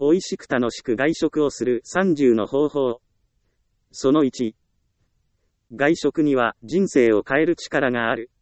美味しく楽しく外食をする30の方法。その1。外食には人生を変える力がある。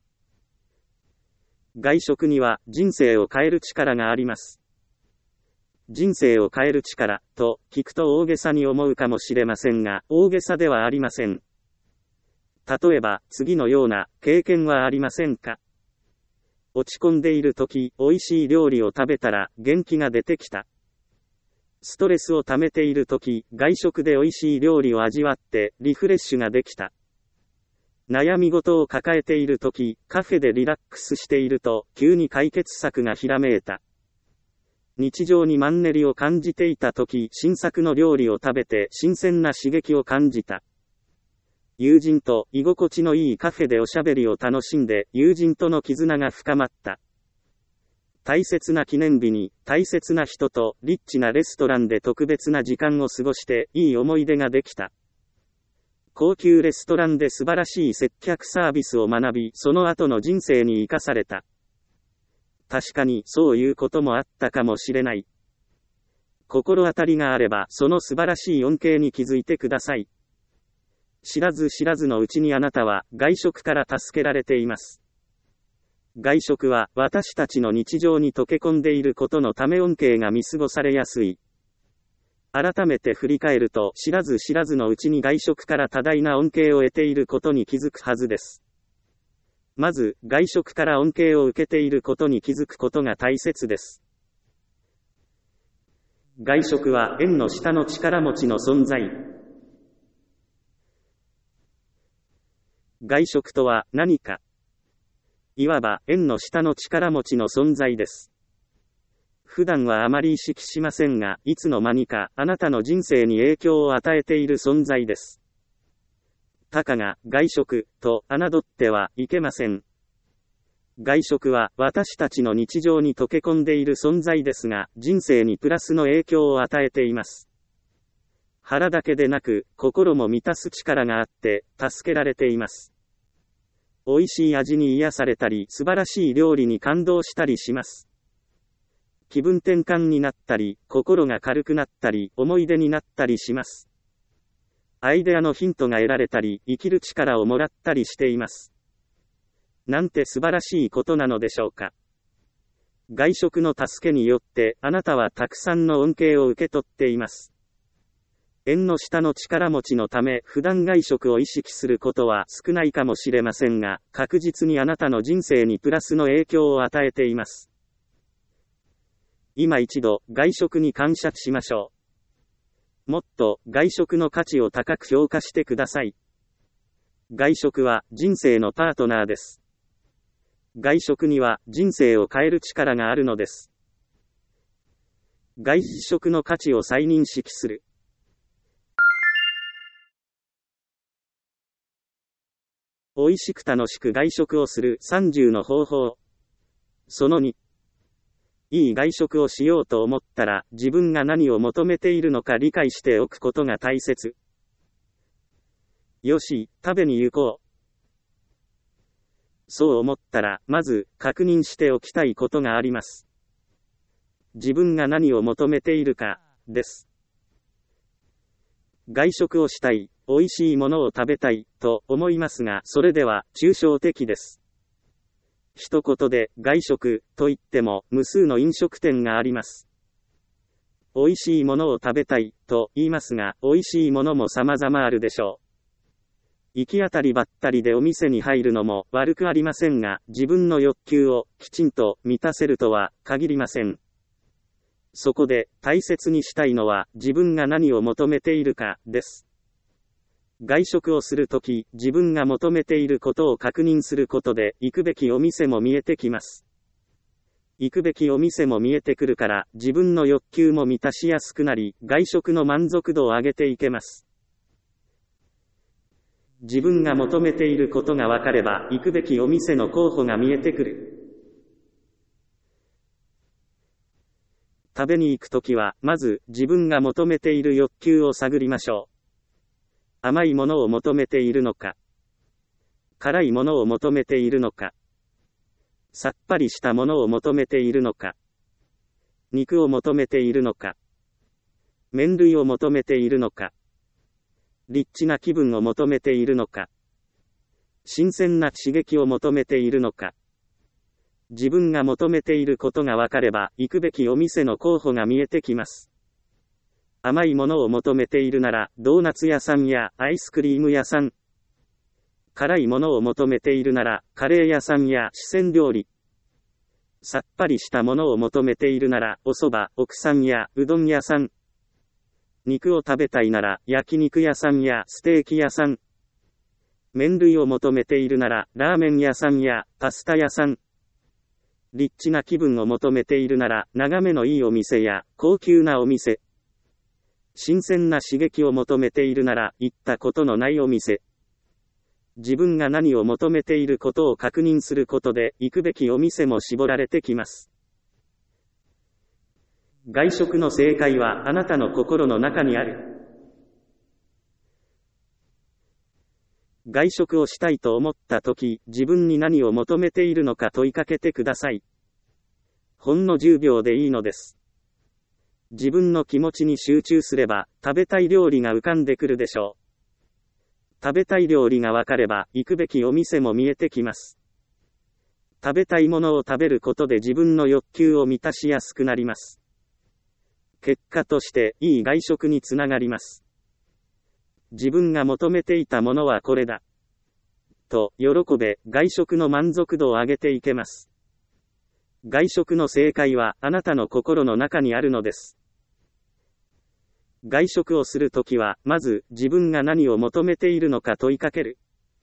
外食には人生を変える力があります。人生を変える力と聞くと大げさに思うかもしれませんが、大げさではありません。例えば、次のような経験はありませんか？落ち込んでいるとき、美味しい料理を食べたら元気が出てきた。ストレスを溜めているとき、外食で美味しい料理を味わってリフレッシュができた。悩み事を抱えているとき、カフェでリラックスしていると、急に解決策がひらめいた。日常にマンネリを感じていたとき、新作の料理を食べて新鮮な刺激を感じた。友人と居心地のいいカフェでおしゃべりを楽しんで、友人との絆が深まった。大切な記念日に、大切な人とリッチなレストランで特別な時間を過ごして、いい思い出ができた。高級レストランで素晴らしい接客サービスを学び、その後の人生に生かされた。確かにそういうこともあったかもしれない。心当たりがあれば、その素晴らしい恩恵に気づいてください。知らず知らずのうちにあなたは外食から助けられています。外食は私たちの日常に溶け込んでいることのため恩恵が見過ごされやすい。改めて振り返ると、知らず知らずのうちに外食から多大な恩恵を得ていることに気づくはずです。まず、外食から恩恵を受けていることに気づくことが大切です。外食は縁の下の力持ちの存在。外食とは何か。いわば縁の下の力持ちの存在です。普段はあまり意識しませんが、いつの間にかあなたの人生に影響を与えている存在です。たかが外食と侮ってはいけません。外食は私たちの日常に溶け込んでいる存在ですが、人生にプラスの影響を与えています。腹だけでなく、心も満たす力があって、助けられています。美味しい味に癒されたり、素晴らしい料理に感動したりします。気分転換になったり、心が軽くなったり、思い出になったりします。アイデアのヒントが得られたり、生きる力をもらったりしています。なんて素晴らしいことなのでしょうか。外食の助けによって、あなたはたくさんの恩恵を受け取っています。縁の下の力持ちのため、普段外食を意識することは少ないかもしれませんが、確実にあなたの人生にプラスの影響を与えています。今一度、外食に感謝しましょう。もっと、外食の価値を高く評価してください。外食は、人生のパートナーです。外食には、人生を変える力があるのです。外食の価値を再認識する。美味しく楽しく外食をする30の方法。その2。いい外食をしようと思ったら、自分が何を求めているのか理解しておくことが大切。よし、食べに行こう。そう思ったら、まず、確認しておきたいことがあります。自分が何を求めているか、です。外食をしたい、美味しいものを食べたい、と思いますが、それでは、抽象的です。一言で、外食、と言っても、無数の飲食店があります。美味しいものを食べたい、と言いますが、美味しいものも様々あるでしょう。行き当たりばったりでお店に入るのも悪くありませんが、自分の欲求をきちんと満たせるとは限りません。そこで大切にしたいのは自分が何を求めているかです。外食をするとき、自分が求めていることを確認することで行くべきお店も見えてきます。行くべきお店も見えてくるから自分の欲求も満たしやすくなり、外食の満足度を上げていけます。自分が求めていることが分かれば、行くべきお店の候補が見えてくる。食べに行くときは、まず自分が求めている欲求を探りましょう。甘いものを求めているのか、辛いものを求めているのか、さっぱりしたものを求めているのか、肉を求めているのか、 麺類を求めているのか。リッチな気分を求めているのか。新鮮な刺激を求めているのか。自分が求めていることが分かれば、行くべきお店の候補が見えてきます。甘いものを求めているなら、ドーナツ屋さんやアイスクリーム屋さん。辛いものを求めているなら、カレー屋さんや四川料理。さっぱりしたものを求めているなら、お蕎麦、奥さんやうどん屋さん。肉を食べたいなら、焼肉屋さんやステーキ屋さん。麺類を求めているなら、ラーメン屋さんやパスタ屋さん。リッチな気分を求めているなら、眺めのいいお店や高級なお店。新鮮な刺激を求めているなら、行ったことのないお店。自分が何を求めていることを確認することで、行くべきお店も絞られてきます。外食の正解はあなたの心の中にある。外食をしたいと思ったとき、自分に何を求めているのか問いかけてください。ほんの10秒でいいのです。自分の気持ちに集中すれば、食べたい料理が浮かんでくるでしょう。食べたい料理が分かれば、行くべきお店も見えてきます。食べたいものを食べることで自分の欲求を満たしやすくなります。結果として、いい外食につながります。自分が求めていたものはこれだ。と、喜べ、外食の満足度を上げていけます。外食の正解は、あなたの心の中にあるのです。外食をするときは、まず、自分が何を求めているのか問いかける。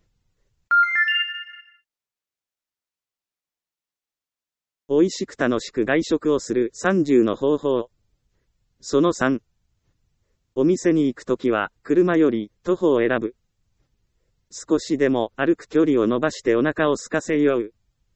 美味しく楽しく外食をする30の方法。その3。お店に行くときは、車より徒歩を選ぶ。少しでも歩く距離を伸ばしてお腹を空かせよう。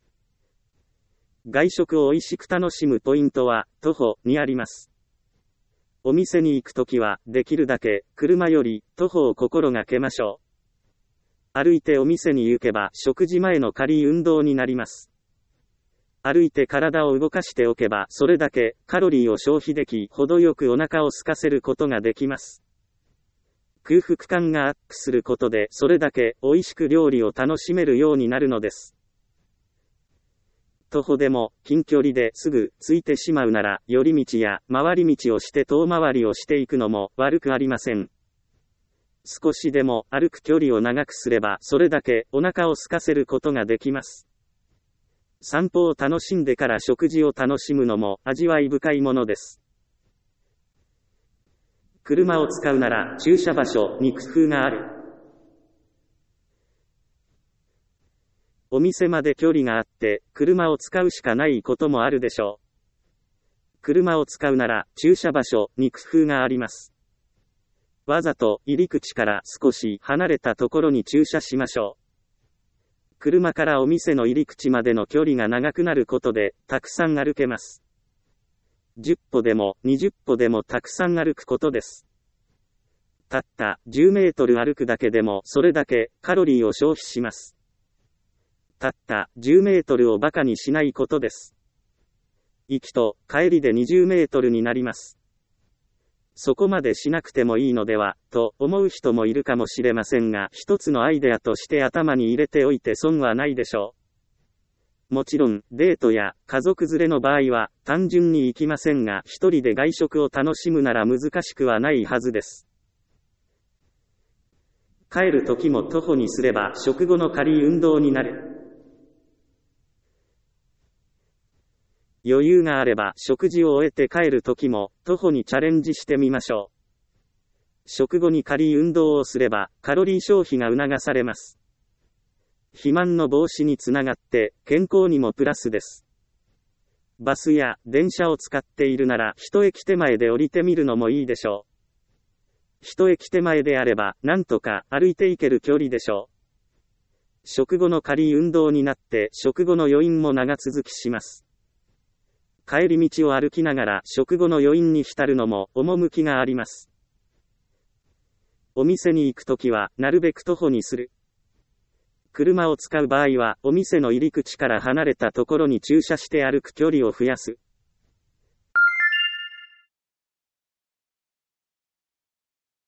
外食を美味しく楽しむポイントは、徒歩にあります。お店に行くときは、できるだけ、車より、徒歩を心がけましょう。歩いてお店に行けば、食事前の軽い運動になります。歩いて体を動かしておけば、それだけ、カロリーを消費でき、程よくお腹を空かせることができます。空腹感がアップすることで、それだけ、美味しく料理を楽しめるようになるのです。徒歩でも、近距離ですぐ、着いてしまうなら、寄り道や、回り道をして遠回りをしていくのも、悪くありません。少しでも、歩く距離を長くすれば、それだけ、お腹を空かせることができます。散歩を楽しんでから食事を楽しむのも、味わい深いものです。車を使うなら、駐車場所に工夫がある。お店まで距離があって、車を使うしかないこともあるでしょう。車を使うなら、駐車場所に工夫があります。わざと入り口から少し離れたところに駐車しましょう。車からお店の入り口までの距離が長くなることで、たくさん歩けます。10歩でも20歩でもたくさん歩くことです。たった10メートル歩くだけでもそれだけカロリーを消費します。たった10メートルをバカにしないことです。行きと帰りで20メートルになります。そこまでしなくてもいいのでは、と思う人もいるかもしれませんが、一つのアイデアとして頭に入れておいて損はないでしょう。もちろん、デートや家族連れの場合は、単純に行きませんが、一人で外食を楽しむなら難しくはないはずです。帰る時も徒歩にすれば、食後の軽い運動になる。余裕があれば食事を終えて帰るときも徒歩にチャレンジしてみましょう。食後に軽い運動をすればカロリー消費が促されます。肥満の防止につながって健康にもプラスです。バスや電車を使っているなら一駅手前で降りてみるのもいいでしょう。一駅手前であればなんとか歩いていける距離でしょう。食後の軽い運動になって食後の余韻も長続きします。帰り道を歩きながら食後の余韻に浸るのも趣があります。お店に行くときはなるべく徒歩にする。車を使う場合はお店の入り口から離れたところに駐車して歩く距離を増やす。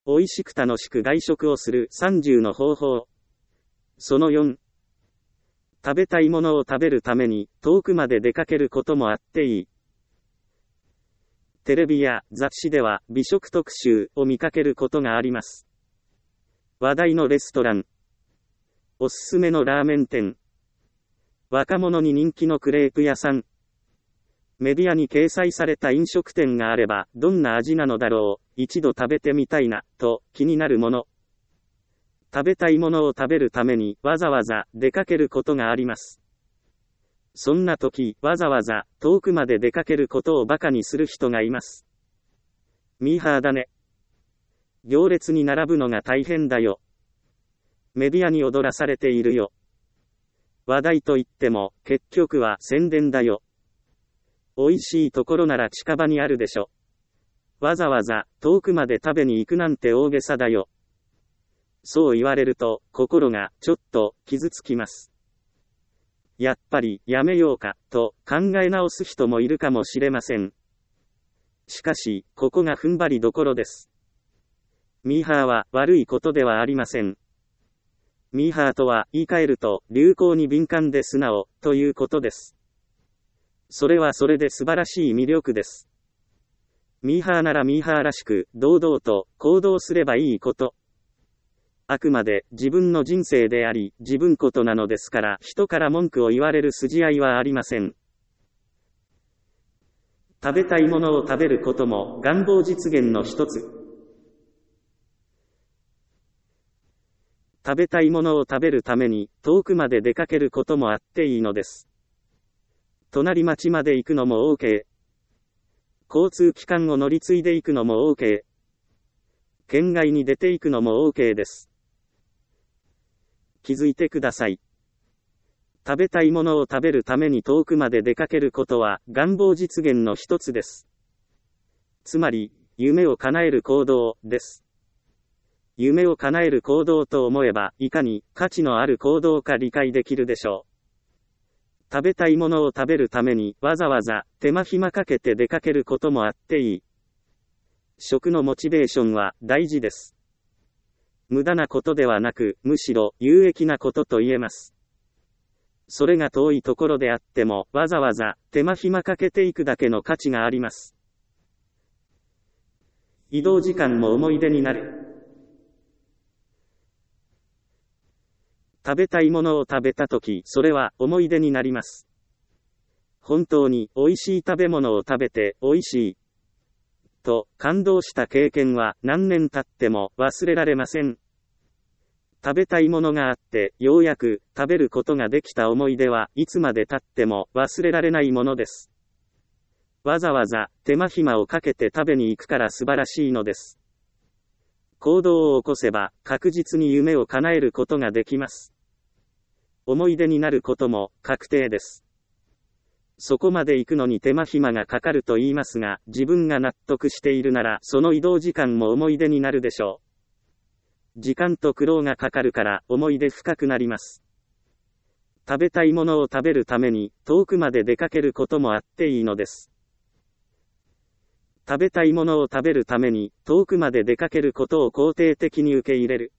美味しく楽しく外食をする30の方法。その4。食べたいものを食べるために遠くまで出かけることもあっていい。テレビや雑誌では美食特集を見かけることがあります。話題のレストラン。おすすめのラーメン店。若者に人気のクレープ屋さん。メディアに掲載された飲食店があればどんな味なのだろう、一度食べてみたいな、と気になるもの。食べたいものを食べるためにわざわざ出かけることがあります。そんな時、わざわざ遠くまで出かけることを馬鹿にする人がいます。ミーハーだね。行列に並ぶのが大変だよ。メディアに踊らされているよ。話題といっても結局は宣伝だよ。美味しいところなら近場にあるでしょ。わざわざ遠くまで食べに行くなんて大げさだよ。そう言われると心がちょっと傷つきます。やっぱりやめようかと考え直す人もいるかもしれません。しかしここが踏ん張りどころです。ミーハーは悪いことではありません。ミーハーとは言い換えると流行に敏感で素直ということです。それはそれで素晴らしい魅力です。ミーハーならミーハーらしく堂々と行動すればいいこと。あくまで自分の人生であり自分ことなのですから人から文句を言われる筋合いはありません。食べたいものを食べることも願望実現の一つ。食べたいものを食べるために遠くまで出かけることもあっていいのです。隣町まで行くのも OK。交通機関を乗り継いで行くのも OK。県外に出て行くのも OK です。気づいてください。食べたいものを食べるために遠くまで出かけることは願望実現の一つです。つまり、夢を叶える行動です。夢を叶える行動と思えば、いかに価値のある行動か理解できるでしょう。食べたいものを食べるためにわざわざ手間暇かけて出かけることもあっていい。食のモチベーションは大事です。無駄なことではなく、むしろ有益なことと言えます。それが遠いところであっても、わざわざ手間暇かけていくだけの価値があります。移動時間も思い出になる。食べたいものを食べたとき、それは思い出になります。本当に美味しい食べ物を食べて美味しいと感動した経験は何年経っても忘れられません。食べたいものがあってようやく食べることができた思い出はいつまで経っても忘れられないものです。わざわざ手間暇をかけて食べに行くから素晴らしいのです。行動を起こせば確実に夢を叶えることができます。思い出になることも確定です。そこまで行くのに手間暇がかかると言いますが、自分が納得しているならその移動時間も思い出になるでしょう。時間と苦労がかかるから思い出深くなります。食べたいものを食べるために遠くまで出かけることもあっていいのです。食べたいものを食べるために遠くまで出かけることを肯定的に受け入れる。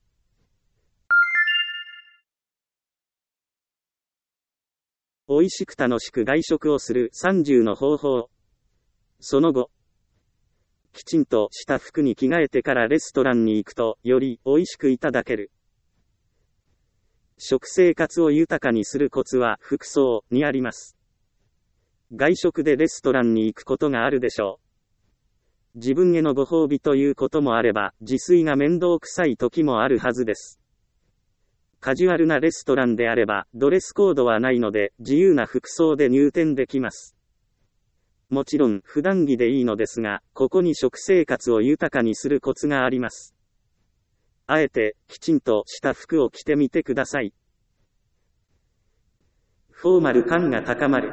美味しく楽しく外食をする30の方法。その後、きちんとした服に着替えてからレストランに行くとより美味しくいただける。食生活を豊かにするコツは服装にあります。外食でレストランに行くことがあるでしょう。自分へのご褒美ということもあれば、自炊が面倒くさい時もあるはずです。カジュアルなレストランであれば、ドレスコードはないので、自由な服装で入店できます。もちろん、普段着でいいのですが、ここに食生活を豊かにするコツがあります。あえて、きちんとした服を着てみてください。フォーマル感が高まる。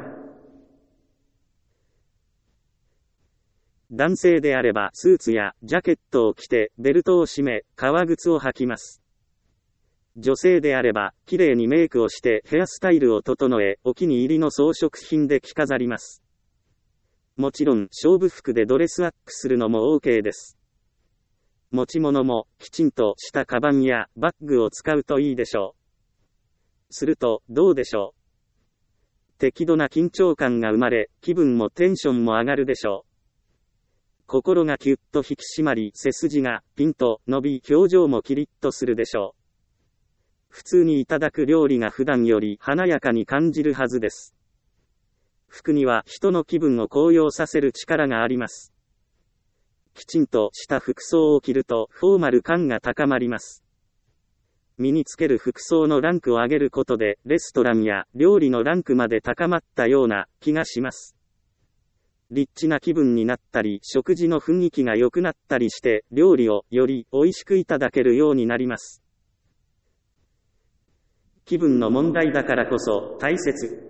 男性であれば、スーツやジャケットを着て、ベルトを締め、革靴を履きます。女性であれば、綺麗にメイクをしてヘアスタイルを整え、お気に入りの装飾品で着飾ります。もちろん、勝負服でドレスアップするのも OK です。 持ち物もきちんとしたカバンやバッグを使うといいでしょう。すると、どうでしょう。適度な緊張感が生まれ、気分もテンションも上がるでしょう。心がキュッと引き締まり、背筋がピンと伸び、表情もキリッとするでしょう。普通にいただく料理が普段より華やかに感じるはずです。服には人の気分を高揚させる力があります。きちんとした服装を着るとフォーマル感が高まります。身につける服装のランクを上げることで、レストランや料理のランクまで高まったような気がします。リッチな気分になったり、食事の雰囲気が良くなったりして、料理をより美味しくいただけるようになります。気分の問題だからこそ大切。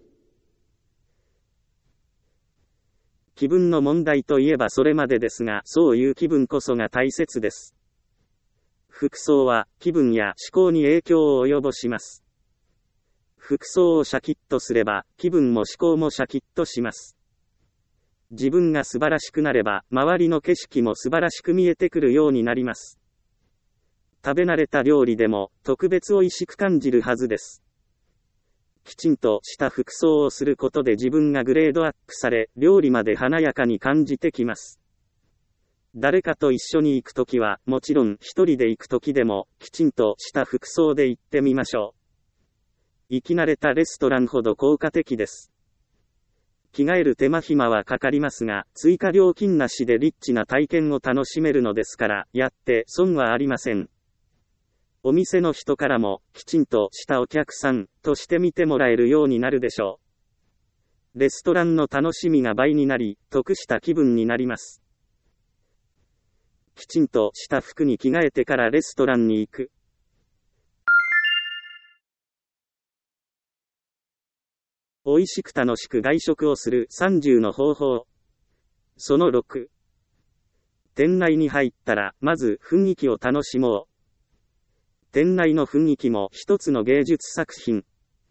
気分の問題といえばそれまでですが、そういう気分こそが大切です。服装は気分や思考に影響を及ぼします。服装をシャキッとすれば、気分も思考もシャキッとします。自分が素晴らしくなれば、周りの景色も素晴らしく見えてくるようになります。食べ慣れた料理でも、特別美味しく感じるはずです。きちんとした服装をすることで自分がグレードアップされ、料理まで華やかに感じてきます。誰かと一緒に行くときは、もちろん一人で行くときでも、きちんとした服装で行ってみましょう。行き慣れたレストランほど効果的です。着替える手間暇はかかりますが、追加料金なしでリッチな体験を楽しめるのですから、やって損はありません。お店の人からも、きちんとしたお客さんとして見てもらえるようになるでしょう。レストランの楽しみが倍になり、得した気分になります。きちんとした服に着替えてからレストランに行く。美味しく楽しく外食をする30の方法。その6。店内に入ったら、まず雰囲気を楽しもう。店内の雰囲気も一つの芸術作品。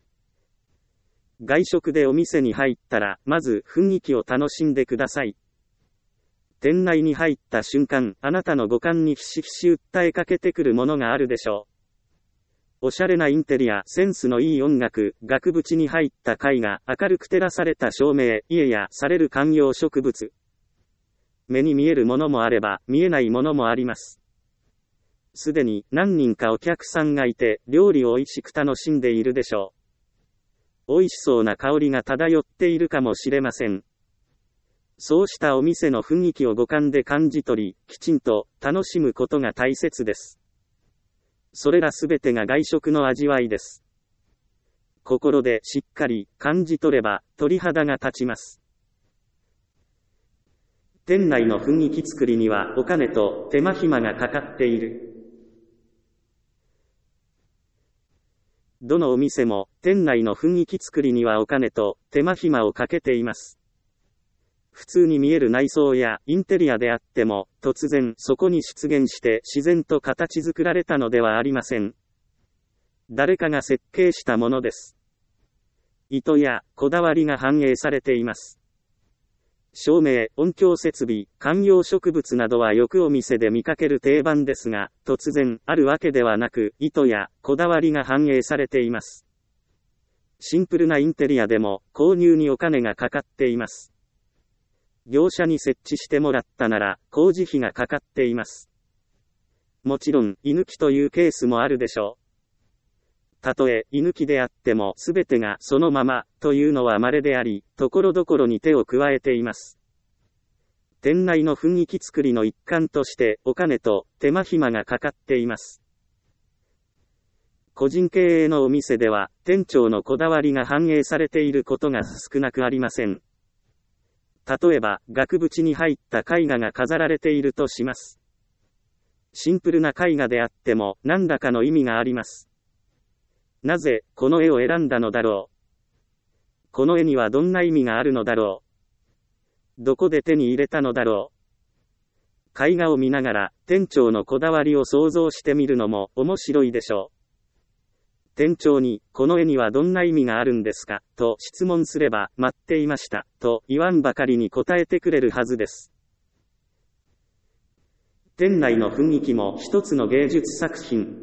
外食でお店に入ったら、まず雰囲気を楽しんでください。店内に入った瞬間、あなたの五感にひしひし訴えかけてくるものがあるでしょう。おしゃれなインテリア、センスのいい音楽、額縁に入った絵画、明るく照らされた照明、家やされる観葉植物。目に見えるものもあれば、見えないものもあります。すでに何人かお客さんがいて、料理を美味しく楽しんでいるでしょう。美味しそうな香りが漂っているかもしれません。そうしたお店の雰囲気を五感で感じ取り、きちんと楽しむことが大切です。それらすべてが外食の味わいです。心でしっかり感じ取れば鳥肌が立ちます。店内の雰囲気作りにはお金と手間暇がかかっている。どのお店も店内の雰囲気作りにはお金と手間暇をかけています。普通に見える内装やインテリアであっても、突然そこに出現して自然と形作られたのではありません。誰かが設計したものです。意図やこだわりが反映されています。照明、音響設備、観葉植物などはよくお店で見かける定番ですが、突然あるわけではなく、意図やこだわりが反映されています。シンプルなインテリアでも購入にお金がかかっています。業者に設置してもらったなら、工事費がかかっています。もちろん、居抜きというケースもあるでしょう。たとえ、居抜きであっても、すべてがそのまま、というのは稀であり、ところどころに手を加えています。店内の雰囲気作りの一環として、お金と手間暇がかかっています。個人経営のお店では、店長のこだわりが反映されていることが少なくありません。例えば、額縁に入った絵画が飾られているとします。シンプルな絵画であっても、何らかの意味があります。なぜ、この絵を選んだのだろう。この絵にはどんな意味があるのだろう。どこで手に入れたのだろう。絵画を見ながら、店長のこだわりを想像してみるのも面白いでしょう。店長に、この絵にはどんな意味があるんですか、と質問すれば、待っていました、と言わんばかりに答えてくれるはずです。 店内の雰囲気も一つの芸術作品。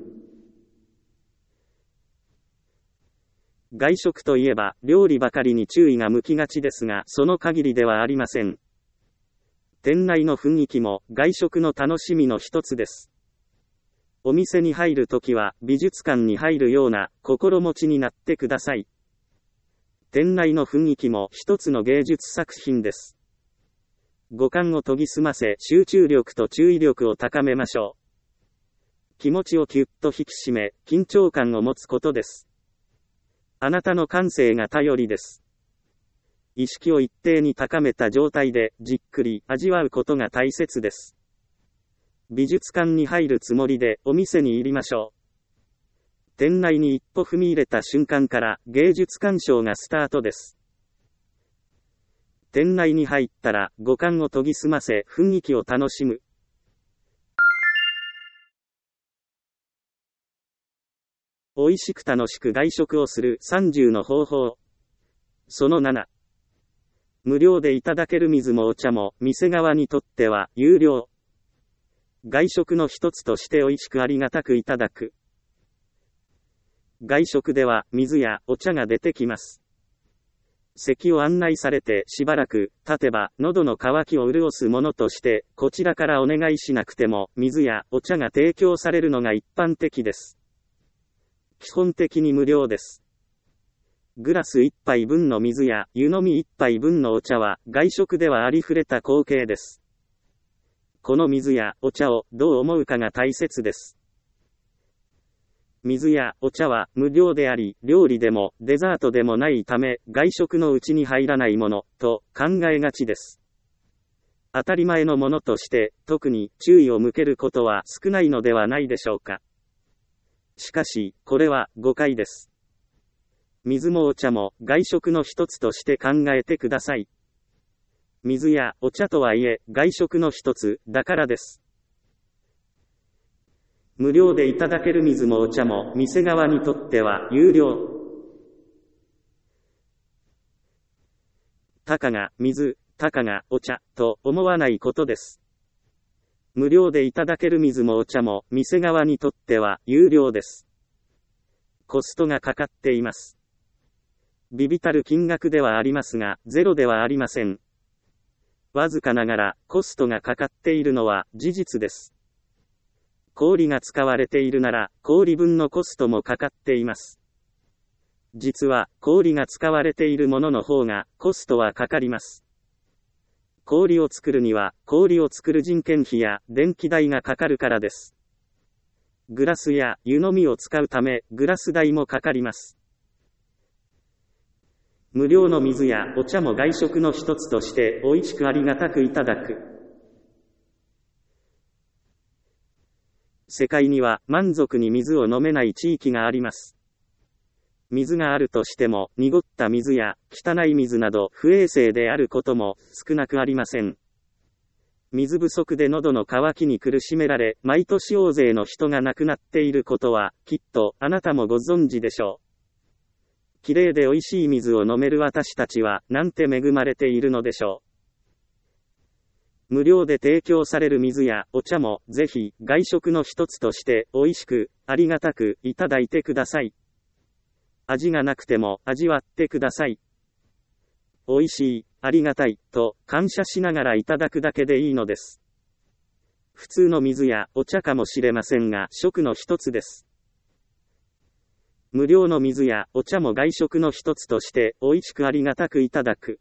外食といえば、料理ばかりに注意が向きがちですが、その限りではありません。店内の雰囲気も外食の楽しみの一つです。お店に入るときは、美術館に入るような心持ちになってください。店内の雰囲気も一つの芸術作品です。五感を研ぎ澄ませ、集中力と注意力を高めましょう。気持ちをキュッと引き締め、緊張感を持つことです。あなたの感性が頼りです。意識を一定に高めた状態で、じっくり味わうことが大切です。美術館に入るつもりで、お店に入りましょう。店内に一歩踏み入れた瞬間から、芸術鑑賞がスタートです。店内に入ったら、五感を研ぎ澄ませ、雰囲気を楽しむ。美味しく楽しく外食をする30の方法。その7。無料でいただける水もお茶も、店側にとっては、有料。外食の一つとして美味しくありがたくいただく。外食では、水やお茶が出てきます。席を案内されてしばらく経てば喉の渇きを潤すものとしてこちらからお願いしなくても水やお茶が提供されるのが一般的です。基本的に無料です。グラス1杯分の水や湯飲み1杯分のお茶は外食ではありふれた光景です。この水やお茶をどう思うかが大切です。水やお茶は無料であり、料理でもデザートでもないため、外食のうちに入らないもの、と考えがちです。当たり前のものとして、特に注意を向けることは少ないのではないでしょうか。しかし、これは誤解です。水もお茶も外食の一つとして考えてください。水やお茶とはいえ、外食の一つだからです。無料でいただける水もお茶も、店側にとっては、有料。たかが水、たかがお茶、と思わないことです。無料でいただける水もお茶も、店側にとっては、有料です。コストがかかっています。微々たる金額ではありますが、ゼロではありません。わずかながら、コストがかかっているのは、事実です。氷が使われているなら、氷分のコストもかかっています。実は、氷が使われているものの方が、コストはかかります。氷を作るには、氷を作る人件費や電気代がかかるからです。グラスや湯飲みを使うため、グラス代もかかります。無料の水やお茶も外食の一つとして、美味しくありがたくいただく。世界には満足に水を飲めない地域があります。水があるとしても、濁った水や汚い水など不衛生であることも少なくありません。水不足で喉の渇きに苦しめられ、毎年大勢の人が亡くなっていることは、きっとあなたもご存知でしょう。きれいで美味しい水を飲める私たちは、なんて恵まれているのでしょう。無料で提供される水やお茶も、ぜひ、外食の一つとして、美味しく、ありがたく、いただいてください。味がなくても、味わってください。美味しい、ありがたい、と、感謝しながらいただくだけでいいのです。普通の水やお茶かもしれませんが、食の一つです。無料の水やお茶も外食の一つとして、美味しくありがたくいただく。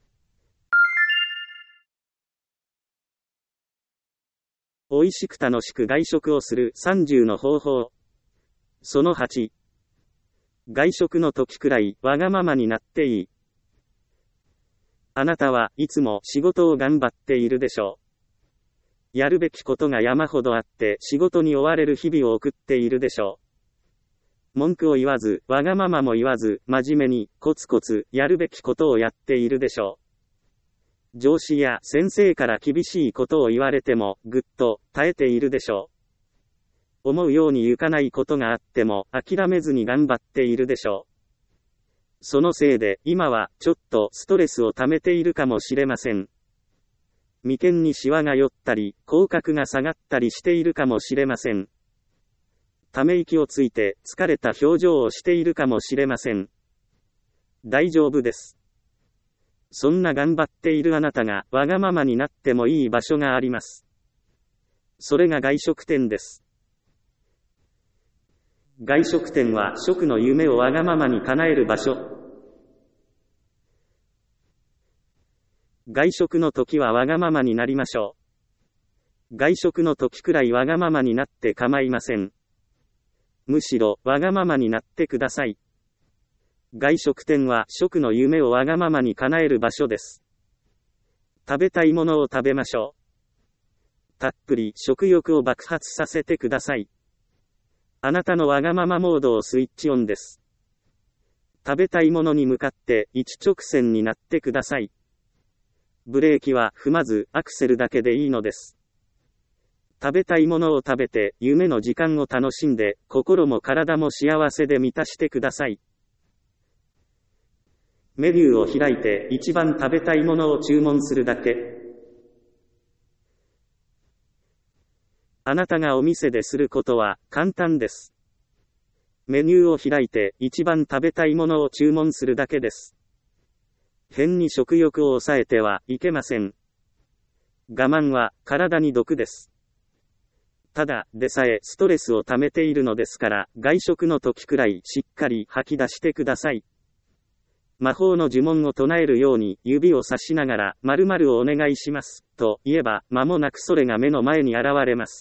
美味しく楽しく外食をする30の方法。その8。外食の時くらいわがままになっていい。あなたはいつも仕事を頑張っているでしょう。やるべきことが山ほどあって仕事に追われる日々を送っているでしょう。文句を言わず、わがままも言わず、真面目にコツコツやるべきことをやっているでしょう。上司や先生から厳しいことを言われても、ぐっと耐えているでしょう。思うようにいかないことがあっても、諦めずに頑張っているでしょう。そのせいで、今は、ちょっとストレスを溜めているかもしれません。 眉間にシワが寄ったり、口角が下がったりしているかもしれません。ため息をついて疲れた表情をしているかもしれません。大丈夫です。そんな頑張っているあなたがわがままになってもいい場所があります。それが外食店です。外食店は食の夢をわがままに叶える場所。外食の時はわがままになりましょう。外食の時くらいわがままになって構いません。むしろわがままになってください。外食店は食の夢をわがままに叶える場所です。食べたいものを食べましょう。たっぷり食欲を爆発させてください。あなたのわがままモードをスイッチオンです。食べたいものに向かって一直線になってください。ブレーキは踏まずアクセルだけでいいのです。食べたいものを食べて夢の時間を楽しんで心も体も幸せで満たしてください。メニューを開いて一番食べたいものを注文するだけ。あなたがお店ですることは簡単です。メニューを開いて一番食べたいものを注文するだけです。変に食欲を抑えてはいけません。我慢は体に毒です。ただでさえストレスを溜めているのですから、外食の時くらいしっかり吐き出してください。魔法の呪文を唱えるように指をさしながら〇〇をお願いしますと言えば、間もなくそれが目の前に現れます。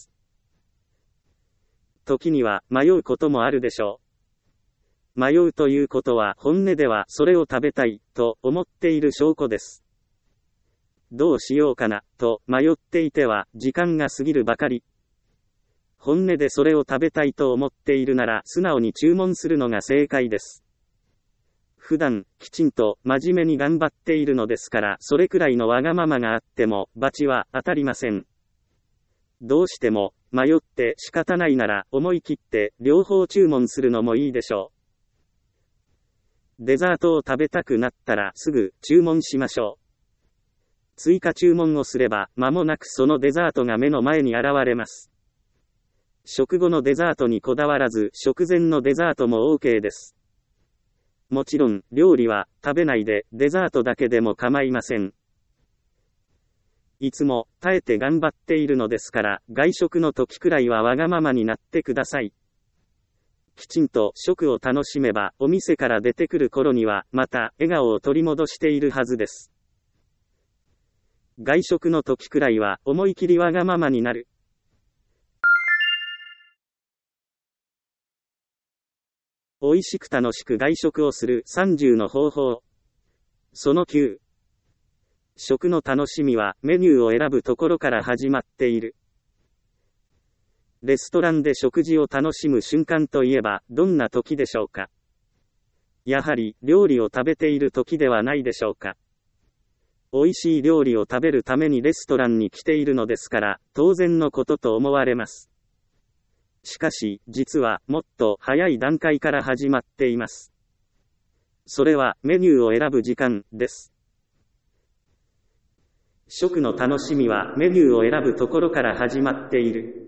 時には迷うこともあるでしょう。迷うということは本音ではそれを食べたいと思っている証拠です。どうしようかなと迷っていては時間が過ぎるばかり。本音でそれを食べたいと思っているなら素直に注文するのが正解です。普段きちんと真面目に頑張っているのですから、それくらいのわがままがあっても罰は当たりません。どうしても迷って仕方ないなら思い切って両方注文するのもいいでしょう。デザートを食べたくなったらすぐ注文しましょう。追加注文をすれば間もなくそのデザートが目の前に現れます。食後のデザートにこだわらず食前のデザートも OK です。もちろん料理は食べないでデザートだけでも構いません。いつも耐えて頑張っているのですから、外食の時くらいはわがままになってください。きちんと食を楽しめばお店から出てくる頃にはまた笑顔を取り戻しているはずです。外食の時くらいは思い切りわがままになる。美味しく楽しく外食をする30の方法。その9。食の楽しみはメニューを選ぶところから始まっている。レストランで食事を楽しむ瞬間といえばどんな時でしょうか。やはり料理を食べている時ではないでしょうか。美味しい料理を食べるためにレストランに来ているのですから当然のことと思われます。しかし、実はもっと早い段階から始まっています。それはメニューを選ぶ時間です。食の楽しみはメニューを選ぶところから始まっている。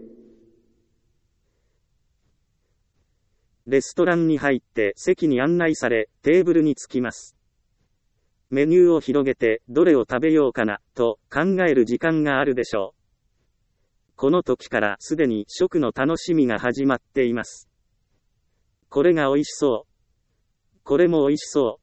レストランに入って席に案内され、テーブルに着きます。メニューを広げて、どれを食べようかな、と考える時間があるでしょう。この時からすでに食の楽しみが始まっています。これが美味しそう。これも美味しそう。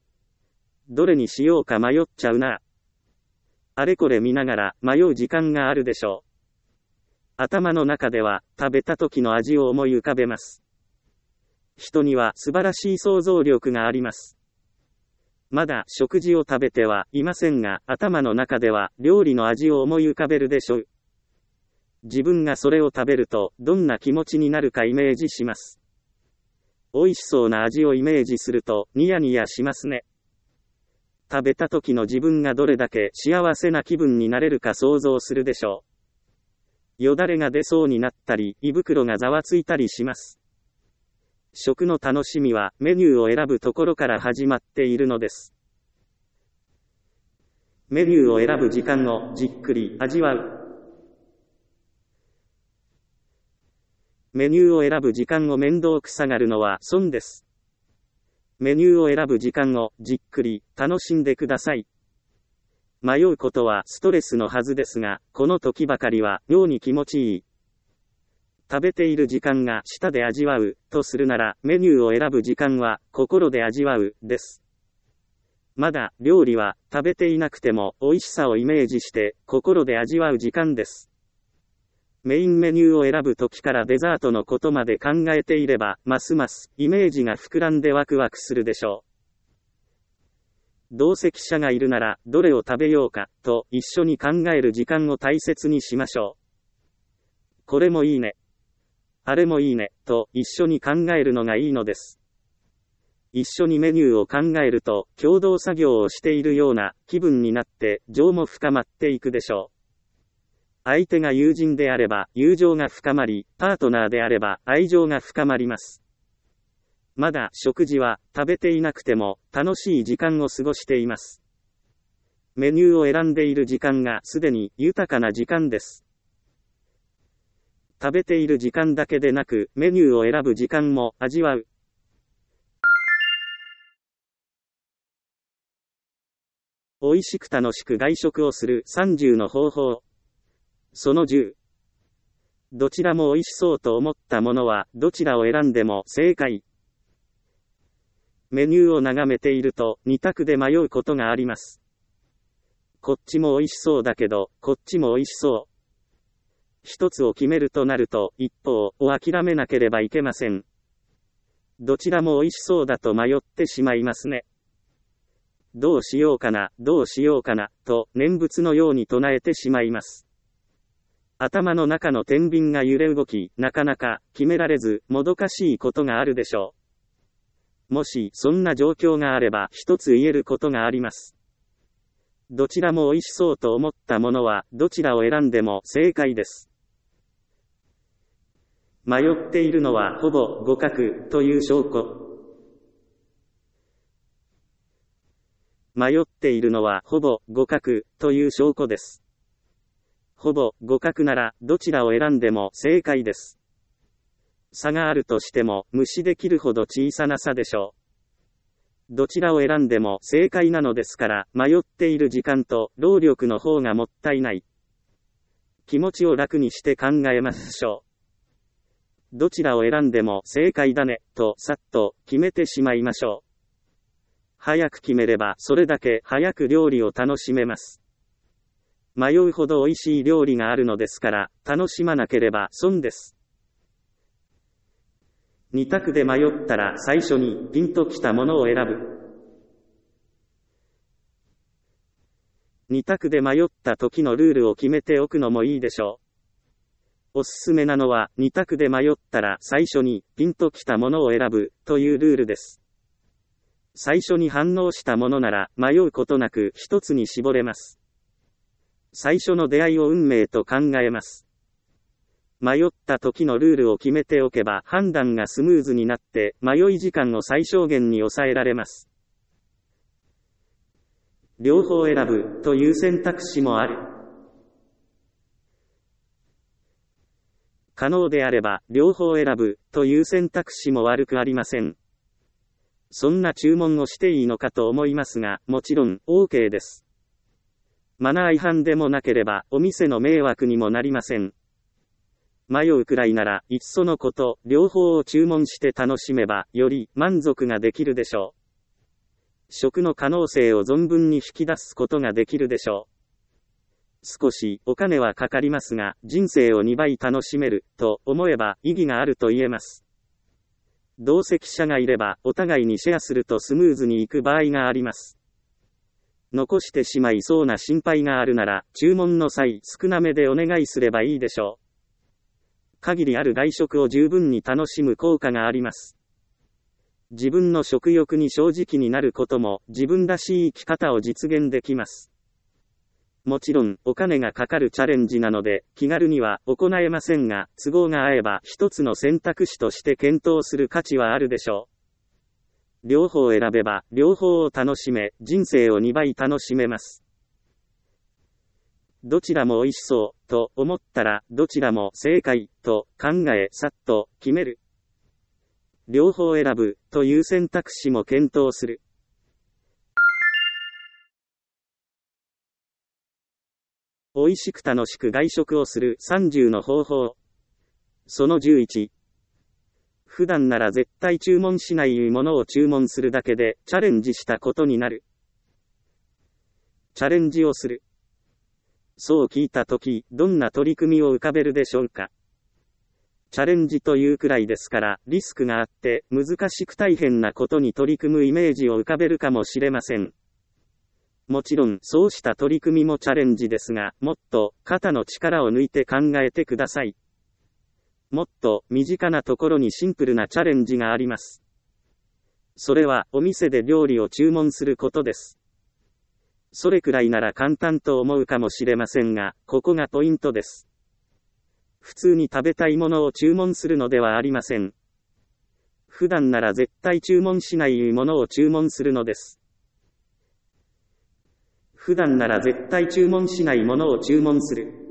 どれにしようか迷っちゃうな。あれこれ見ながら迷う時間があるでしょう。頭の中では食べた時の味を思い浮かべます。人には素晴らしい想像力があります。まだ食事を食べてはいませんが、頭の中では料理の味を思い浮かべるでしょう。自分がそれを食べるとどんな気持ちになるかイメージします。美味しそうな味をイメージするとニヤニヤしますね。食べた時の自分がどれだけ幸せな気分になれるか想像するでしょう。よだれが出そうになったり、胃袋がざわついたりします。食の楽しみはメニューを選ぶところから始まっているのです。 メニューを選ぶ時間をじっくり味わう。メニューを選ぶ時間を面倒くさがるのは損です。メニューを選ぶ時間をじっくり楽しんでください。迷うことはストレスのはずですが、この時ばかりは妙に気持ちいい。食べている時間が舌で味わうとするなら、メニューを選ぶ時間は心で味わうです。まだ料理は食べていなくても美味しさをイメージして心で味わう時間です。メインメニューを選ぶ時からデザートのことまで考えていれば、ますますイメージが膨らんでワクワクするでしょう。同席者がいるならどれを食べようかと一緒に考える時間を大切にしましょう。これもいいね。あれもいいねと一緒に考えるのがいいのです。一緒にメニューを考えると共同作業をしているような気分になって情も深まっていくでしょう。相手が友人であれば友情が深まり、パートナーであれば愛情が深まります。まだ食事は食べていなくても楽しい時間を過ごしています。メニューを選んでいる時間がすでに豊かな時間です。食べている時間だけでなくメニューを選ぶ時間も味わう。美味しく楽しく外食をする30の方法。その10。どちらも美味しそうと思ったものはどちらを選んでも正解。メニューを眺めていると2択で迷うことがあります。こっちも美味しそうだけど、こっちも美味しそう。一つを決めるとなると一方を諦めなければいけません。どちらも美味しそうだと迷ってしまいますね。どうしようかな、どうしようかな、と念仏のように唱えてしまいます。頭の中の天秤が揺れ動き、なかなか決められず、もどかしいことがあるでしょう。もしそんな状況があれば一つ言えることがあります。どちらも美味しそうと思ったものはどちらを選んでも正解です。迷っているのはほぼ互角という証拠。迷っているのはほぼ互角という証拠です。ほぼ互角ならどちらを選んでも正解です。差があるとしても無視できるほど小さな差でしょう。どちらを選んでも正解なのですから迷っている時間と労力の方がもったいない。気持ちを楽にして考えましょう。どちらを選んでも正解だねとさっと決めてしまいましょう。早く決めればそれだけ早く料理を楽しめます。迷うほど美味しい料理があるのですから楽しまなければ損です。2択で迷ったら最初にピンときたものを選ぶ。2択で迷った時のルールを決めておくのもいいでしょう。おすすめなのは2択で迷ったら最初にピンときたものを選ぶというルールです。最初に反応したものなら迷うことなく一つに絞れます。最初の出会いを運命と考えます。迷った時のルールを決めておけば判断がスムーズになって迷い時間を最小限に抑えられます。両方選ぶという選択肢もある。可能であれば両方選ぶという選択肢も悪くありません。そんな注文をしていいのかと思いますが、もちろん OK です。マナー違反でもなければお店の迷惑にもなりません。迷うくらいならいっそのこと両方を注文して楽しめばより満足ができるでしょう。食の可能性を存分に引き出すことができるでしょう。少しお金はかかりますが人生を2倍楽しめると思えば意義があると言えます。同席者がいればお互いにシェアするとスムーズにいく場合があります。残してしまいそうな心配があるなら注文の際少なめでお願いすればいいでしょう。限りある外食を十分に楽しむ効果があります。自分の食欲に正直になることも自分らしい生き方を実現できます。もちろんお金がかかるチャレンジなので気軽には行えませんが、都合が合えば一つの選択肢として検討する価値はあるでしょう。両方選べば両方を楽しめ、人生を2倍楽しめます。 どちらも美味しそう、と思ったら、どちらも正解、と考え、さっと決める。両方選ぶ、という選択肢も検討する。美味しく楽しく外食をする30の方法。その11。普段なら絶対注文しないものを注文するだけでチャレンジしたことになる。チャレンジをする。そう聞いたとき、どんな取り組みを浮かべるでしょうか。チャレンジというくらいですから、リスクがあって、難しく大変なことに取り組むイメージを浮かべるかもしれません。もちろん、そうした取り組みもチャレンジですが、もっと、肩の力を抜いて考えてください。もっと、身近なところにシンプルなチャレンジがあります。それは、お店で料理を注文することです。それくらいなら簡単と思うかもしれませんが、ここがポイントです。普通に食べたいものを注文するのではありません。普段なら絶対注文しないものを注文するのです。普段なら絶対注文しないものを注文する。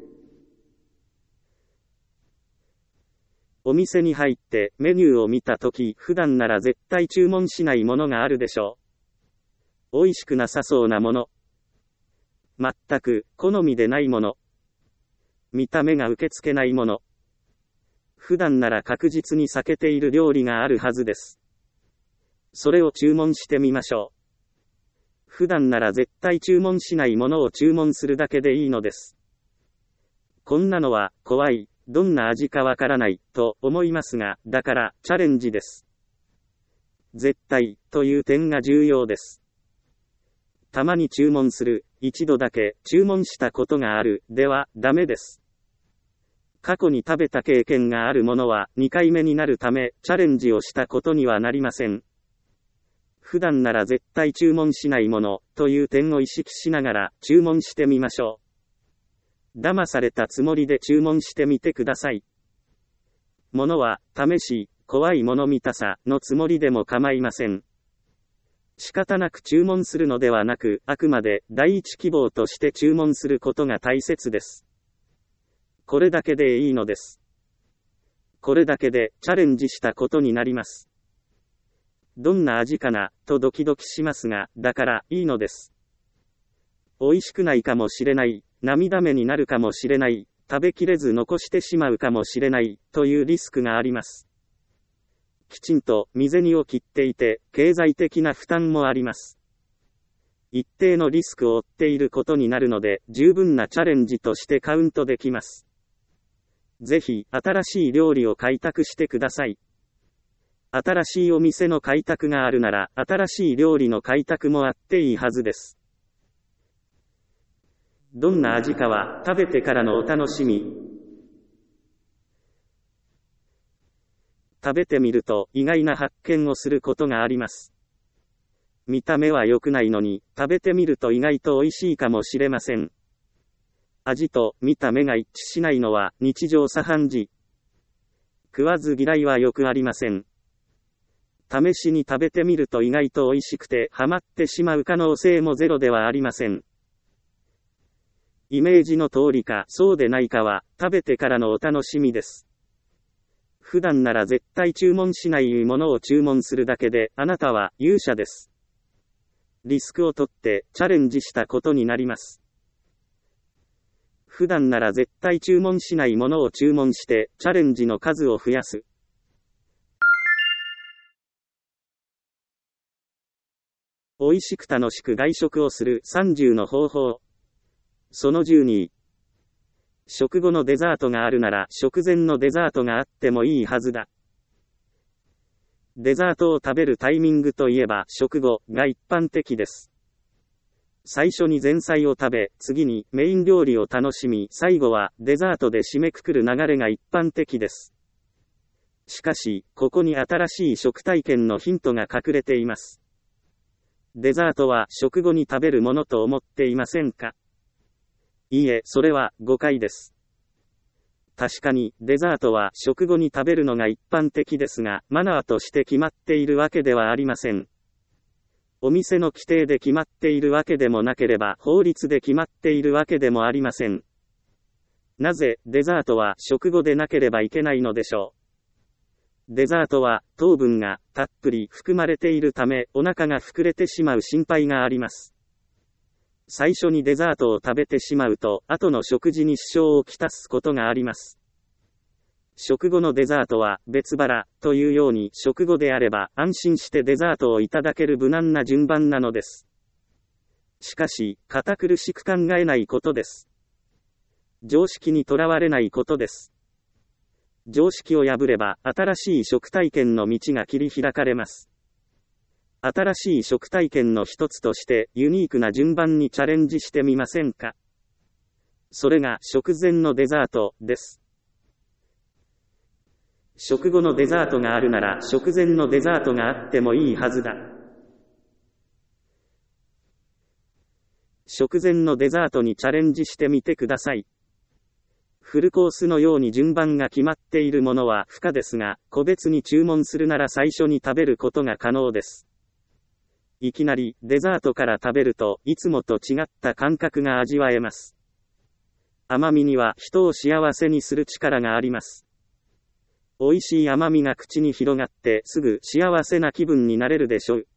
お店に入ってメニューを見たとき、普段なら絶対注文しないものがあるでしょう。美味しくなさそうなもの。全く好みでないもの。見た目が受け付けないもの。普段なら確実に避けている料理があるはずです。それを注文してみましょう。普段なら絶対注文しないものを注文するだけでいいのです。こんなのは怖い、どんな味かわからない、と思いますが、だからチャレンジです。絶対という点が重要です。たまに注文する、一度だけ注文したことがある、ではダメです。過去に食べた経験があるものは2回目になるため、チャレンジをしたことにはなりません。普段なら絶対注文しないもの、という点を意識しながら注文してみましょう。騙されたつもりで注文してみてください。ものは、試し、怖いもの見たさ、のつもりでも構いません。仕方なく注文するのではなく、あくまで第一希望として注文することが大切です。これだけでいいのです。これだけでチャレンジしたことになります。どんな味かな、とドキドキしますが、だからいいのです。美味しくないかもしれない、涙目になるかもしれない、食べきれず残してしまうかもしれない、というリスクがあります。きちんと身銭を切っていて、経済的な負担もあります。一定のリスクを負っていることになるので、十分なチャレンジとしてカウントできます。ぜひ、新しい料理を開拓してください。新しいお店の開拓があるなら、新しい料理の開拓もあっていいはずです。どんな味かは、食べてからのお楽しみ。食べてみると意外な発見をすることがあります。見た目は良くないのに、食べてみると意外と美味しいかもしれません。味と見た目が一致しないのは日常茶飯事。食わず嫌いはよくありません。試しに食べてみると意外と美味しくてハマってしまう可能性もゼロではありません。イメージの通りかそうでないかは食べてからのお楽しみです。普段なら絶対注文しないものを注文するだけで、あなたは勇者です。リスクを取ってチャレンジしたことになります。普段なら絶対注文しないものを注文して、チャレンジの数を増やす。美味しく楽しく外食をする30の方法。その12。食後のデザートがあるなら食前のデザートがあってもいいはずだ。デザートを食べるタイミングといえば食後が一般的です。最初に前菜を食べ、次にメイン料理を楽しみ、最後はデザートで締めくくる流れが一般的です。しかし、ここに新しい食体験のヒントが隠れています。デザートは食後に食べるものと思っていませんか？いいえ、それは誤解です。確かに、デザートは食後に食べるのが一般的ですが、マナーとして決まっているわけではありません。 お店の規定で決まっているわけでもなければ法律で決まっているわけでもありません。なぜ、デザートは食後でなければいけないのでしょう。デザートは、糖分がたっぷり含まれているため、お腹が膨れてしまう心配があります。最初にデザートを食べてしまうと、後の食事に支障をきたすことがあります。食後のデザートは、別腹、というように、食後であれば、安心してデザートをいただける無難な順番なのです。しかし、堅苦しく考えないことです。常識にとらわれないことです。常識を破れば、新しい食体験の道が切り開かれます。新しい食体験の一つとして、ユニークな順番にチャレンジしてみませんか。それが、食前のデザート、です。食後のデザートがあるなら、食前のデザートがあってもいいはずだ。食前のデザートにチャレンジしてみてください。フルコースのように順番が決まっているものは不可ですが、個別に注文するなら最初に食べることが可能です。いきなりデザートから食べると、いつもと違った感覚が味わえます。甘みには人を幸せにする力があります。美味しい甘みが口に広がってすぐ幸せな気分になれるでしょう。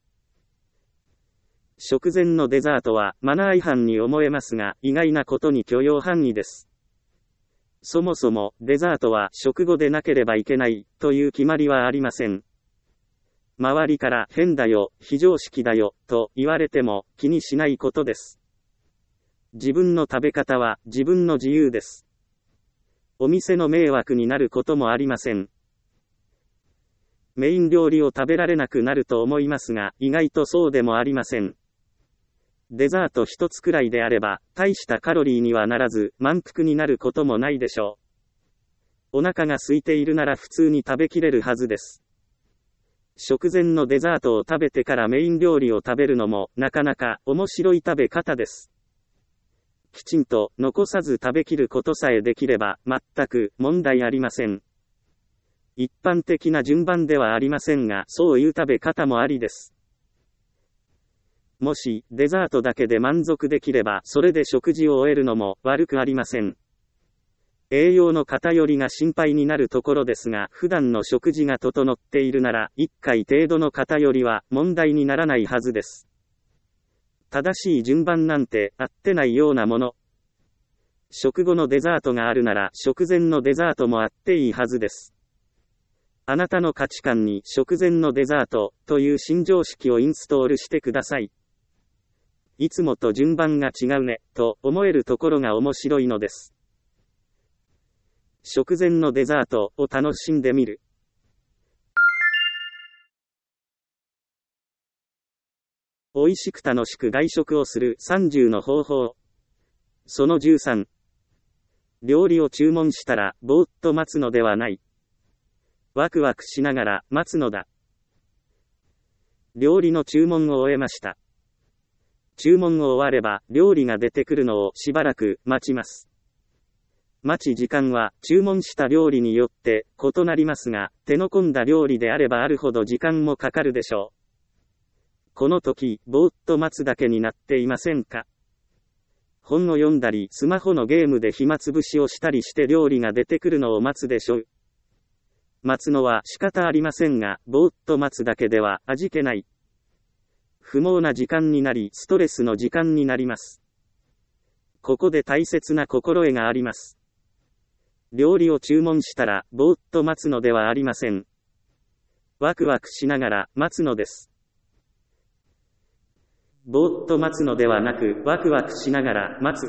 食前のデザートはマナー違反に思えますが、意外なことに許容範囲です。そもそも、デザートは食後でなければいけない、という決まりはありません。周りから、変だよ、非常識だよ、と言われても、気にしないことです。自分の食べ方は、自分の自由です。お店の迷惑になることもありません。メイン料理を食べられなくなると思いますが、意外とそうでもありません。デザート一つくらいであれば、大したカロリーにはならず、満腹になることもないでしょう。お腹が空いているなら普通に食べきれるはずです。食前のデザートを食べてからメイン料理を食べるのも、なかなか面白い食べ方です。きちんと残さず食べきることさえできれば、全く問題ありません。一般的な順番ではありませんが、そういう食べ方もありです。もし、デザートだけで満足できれば、それで食事を終えるのも悪くありません。栄養の偏りが心配になるところですが、普段の食事が整っているなら、1回程度の偏りは問題にならないはずです。正しい順番なんてあってないようなもの。食後のデザートがあるなら、食前のデザートもあっていいはずです。あなたの価値観に食前のデザートという新常識をインストールしてください。いつもと順番が違うね、と思えるところが面白いのです。食前のデザートを楽しんでみる。美味しく楽しく外食をする30の方法。その13。料理を注文したら、ぼーっと待つのではない。ワクワクしながら待つのだ。料理の注文を終えました。注文を終われば、料理が出てくるのをしばらく待ちます。待ち時間は、注文した料理によって異なりますが、手の込んだ料理であればあるほど時間もかかるでしょう。この時、ぼーっと待つだけになっていませんか？本を読んだり、スマホのゲームで暇つぶしをしたりして料理が出てくるのを待つでしょう。待つのは仕方ありませんが、ぼーっと待つだけでは味気ない。不毛な時間になり、ストレスの時間になります。ここで大切な心得があります。料理を注文したら、ぼーっと待つのではありません。ワクワクしながら待つのです。ぼーっと待つのではなく、ワクワクしながら待つ。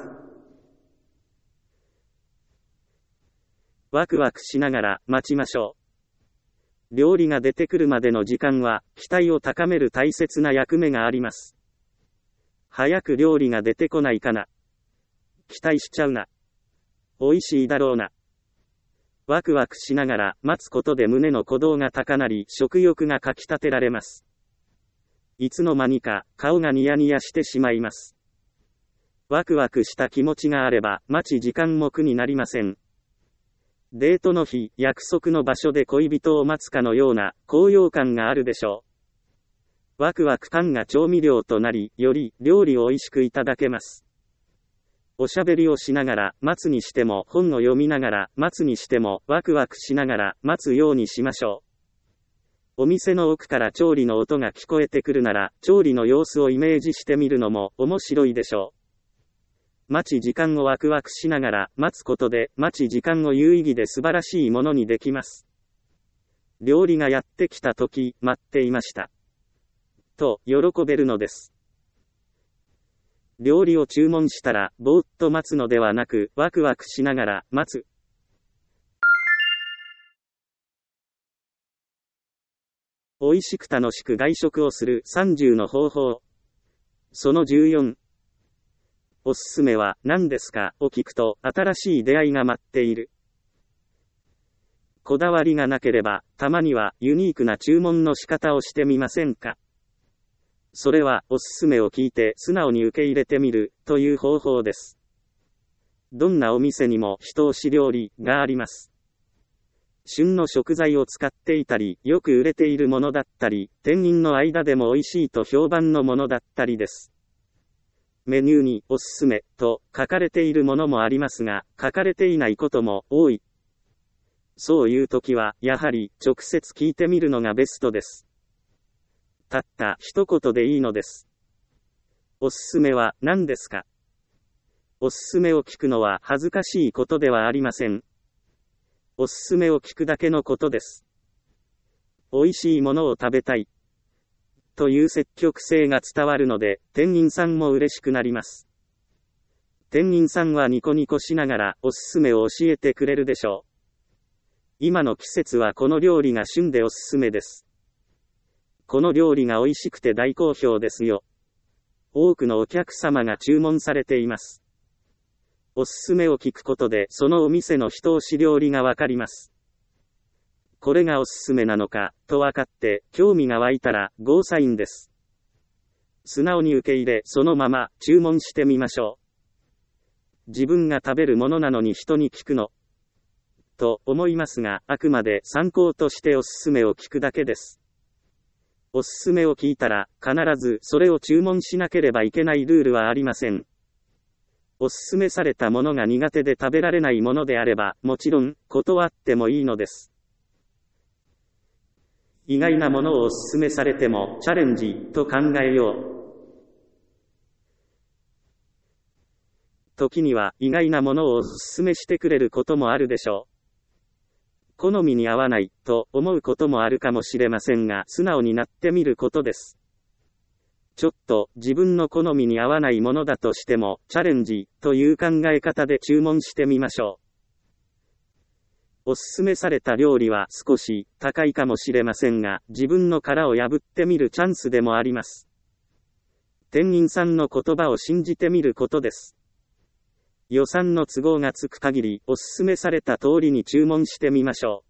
ワクワクしながら待ちましょう。料理が出てくるまでの時間は、期待を高める大切な役目があります。早く料理が出てこないかな。期待しちゃうな。美味しいだろうな。ワクワクしながら待つことで胸の鼓動が高鳴り、食欲がかき立てられます。いつの間にか、顔がニヤニヤしてしまいます。ワクワクした気持ちがあれば、待ち時間も苦になりません。デートの日、約束の場所で恋人を待つかのような、高揚感があるでしょワクワク感が調味料となり、より料理を美味しくいただけます。おしゃべりをしながら待つにしても、本を読みながら待つにしても、ワクワクしながら待つようにしましょう。お店の奥から調理の音が聞こえてくるなら、調理の様子をイメージしてみるのも面白いでしょう。待ち時間をワクワクしながら待つことで、待ち時間を有意義で素晴らしいものにできます。料理がやってきたとき、待っていました。と、喜べるのです。料理を注文したら、ぼーっと待つのではなく、ワクワクしながら待つ。美味しく楽しく外食をする30の方法。その14。おすすめは何ですかを聞くと、新しい出会いが待っている。こだわりがなければ、たまにはユニークな注文の仕方をしてみませんか？それは、おすすめを聞いて素直に受け入れてみる、という方法です。どんなお店にも一押し料理があります。旬の食材を使っていたり、よく売れているものだったり、店員の間でも美味しいと評判のものだったりです。メニューにおすすめと書かれているものもありますが、書かれていないことも多い。そういう時は、やはり直接聞いてみるのがベストです。たった一言でいいのです。おすすめは何ですか？おすすめを聞くのは恥ずかしいことではありません。おすすめを聞くだけのことです。美味しいものを食べたい。という積極性が伝わるので、店員さんも嬉しくなります。店員さんはニコニコしながらおすすめを教えてくれるでしょう。今の季節はこの料理が旬でおすすめです。この料理が美味しくて大好評ですよ。多くのお客様が注文されています。おすすめを聞くことでそのお店の一押し料理がわかります。これがおすすめなのか、と分かって興味が湧いたらゴーサインです。素直に受け入れそのまま注文してみましょう。自分が食べるものなのに人に聞くの。と思いますが、あくまで参考としておすすめを聞くだけです。おすすめを聞いたら、必ずそれを注文しなければいけないルールはありません。おすすめされたものが苦手で食べられないものであれば、もちろん、断ってもいいのです。意外なものをおすすめされても、チャレンジ、と考えよう。時には、意外なものをおすすめしてくれることもあるでしょう。好みに合わない、と思うこともあるかもしれませんが、素直になってみることです。ちょっと、自分の好みに合わないものだとしても、チャレンジ、という考え方で注文してみましょう。おすすめされた料理は少し、高いかもしれませんが、自分の殻を破ってみるチャンスでもあります。店員さんの言葉を信じてみることです。予算の都合がつく限り、おすすめされた通りに注文してみましょう。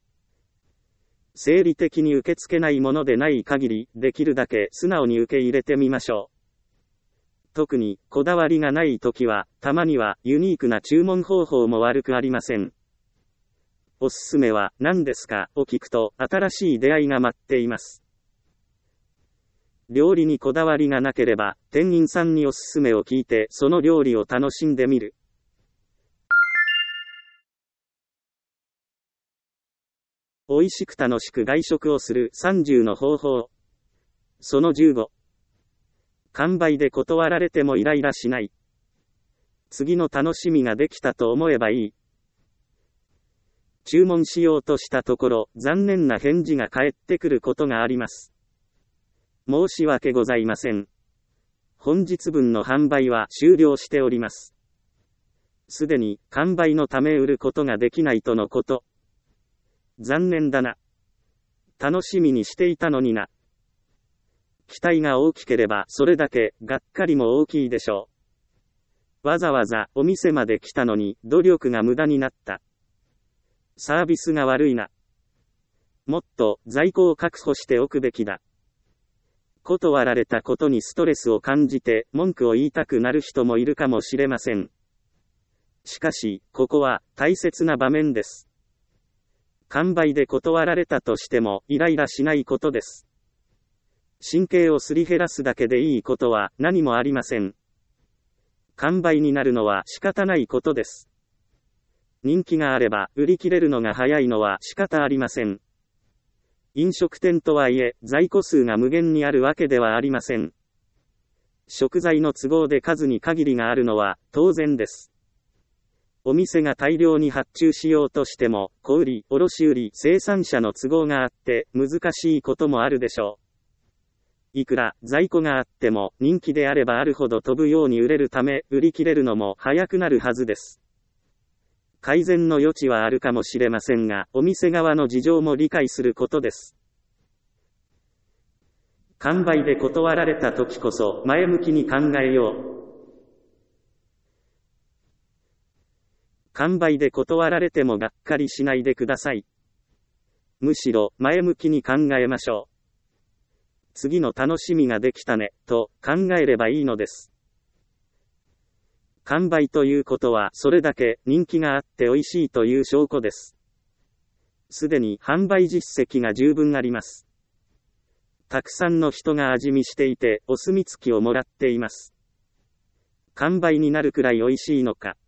生理的に受け付けないものでない限り、できるだけ素直に受け入れてみましょう。特に、こだわりがないときは、たまにはユニークな注文方法も悪くありません。おすすめは何ですかを聞くと、新しい出会いが待っています。料理にこだわりがなければ、店員さんにおすすめを聞いて、その料理を楽しんでみる。美味しく楽しく外食をする30の方法。その15。完売で断られてもイライラしない。次の楽しみができたと思えばいい。注文しようとしたところ、残念な返事が返ってくることがあります。申し訳ございません。本日分の販売は終了しております。すでに完売のため売ることができないとのこと。残念だな。楽しみにしていたのにな。期待が大きければそれだけがっかりも大きいでしょう。わざわざお店まで来たのに努力が無駄になった。サービスが悪いな。もっと在庫を確保しておくべきだ。断られたことにストレスを感じて文句を言いたくなる人もいるかもしれません。しかし、ここは大切な場面です。完売で断られたとしてもイライラしないことです。 神経をすり減らすだけでいいことは何もありません。完売になるのは仕方ないことです。人気があれば売り切れるのが早いのは仕方ありません。飲食店とはいえ、在庫数が無限にあるわけではありません。食材の都合で数に限りがあるのは当然です。お店が大量に発注しようとしても、小売、卸売、生産者の都合があって難しいこともあるでしょう。いくら在庫があっても人気であればあるほど飛ぶように売れるため売り切れるのも早くなるはずです。改善の余地はあるかもしれませんが、お店側の事情も理解することです。完売で断られた時こそ前向きに考えよう。完売で断られてもがっかりしないでください。むしろ前向きに考えましょう。次の楽しみができたね、と考えればいいのです。完売ということはそれだけ人気があって美味しいという証拠です。すでに販売実績が十分あります。たくさんの人が味見していてお墨付きをもらっています。完売になるくらい美味しいのか。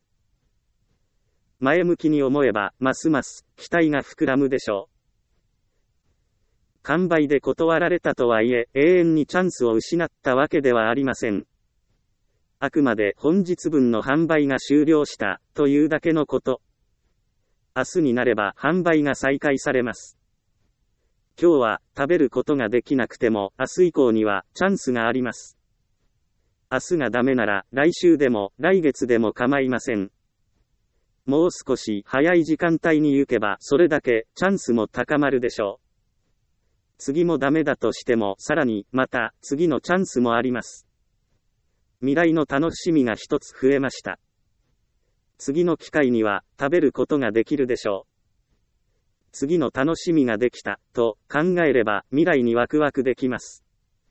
前向きに思えばますます期待が膨らむでしょう。完売で断られたとはいえ永遠にチャンスを失ったわけではありません。あくまで本日分の販売が終了したというだけのこと。明日になれば販売が再開されます。今日は食べることができなくても明日以降にはチャンスがあります。明日がダメなら来週でも来月でも構いません。もう少し早い時間帯に行けばそれだけチャンスも高まるでしょう。次もダメだとしてもさらにまた次のチャンスもあります。未来の楽しみが一つ増えました。次の機会には食べることができるでしょう。次の楽しみができたと考えれば未来にワクワクできます。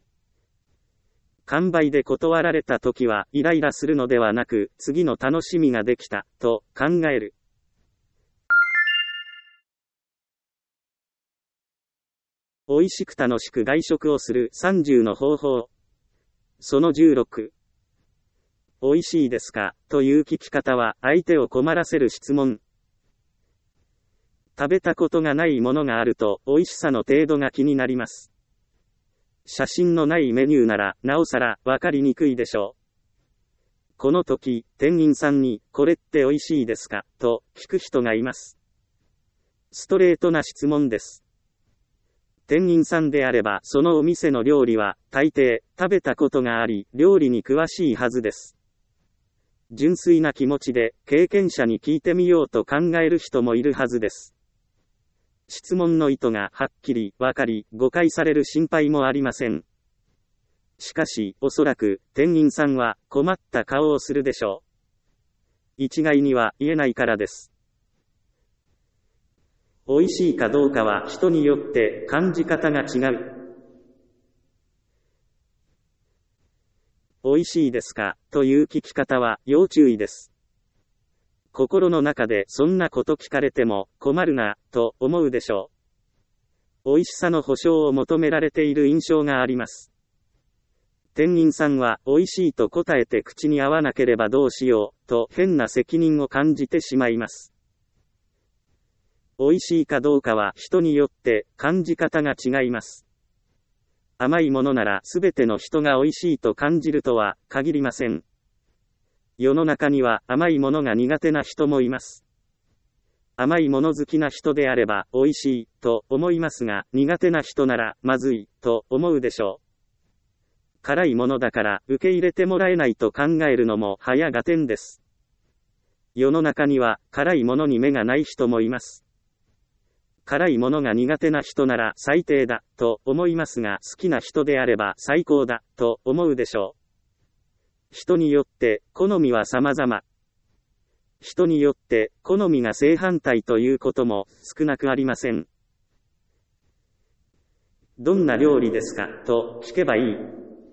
完売で断られた時はイライラするのではなく次の楽しみができたと考える。美味しく楽しく外食をする30の方法。その16。美味しいですかという聞き方は相手を困らせる質問。食べたことがないものがあると美味しさの程度が気になります。写真のないメニューならなおさらわかりにくいでしょう。この時、店員さんにこれって美味しいですかと聞く人がいます。ストレートな質問です。店員さんであればそのお店の料理は大抵食べたことがあり料理に詳しいはずです。純粋な気持ちで経験者に聞いてみようと考える人もいるはずです。質問の意図がはっきりわかり誤解される心配もありません。しかしおそらく店員さんは困った顔をするでしょう。一概には言えないからです。美味しいかどうかは人によって感じ方が違う。美味しいですかという聞き方は要注意です。心の中でそんなこと聞かれても困るなと思うでしょう。美味しさの保証を求められている印象があります。店員さんは美味しいと答えて口に合わなければどうしようと変な責任を感じてしまいます。美味しいかどうかは人によって感じ方が違います。甘いものならすべての人が美味しいと感じるとは限りません。世の中には甘いものが苦手な人もいます。甘いもの好きな人であれば美味しいと思いますが、苦手な人ならまずいと思うでしょう。辛いものだから受け入れてもらえないと考えるのも早合点です。世の中には辛いものに目がない人もいます。辛いものが苦手な人なら最低だと思いますが、好きな人であれば最高だと思うでしょう。人によって好みは様々。人によって好みが正反対ということも少なくありません。どんな料理ですかと聞けばいい。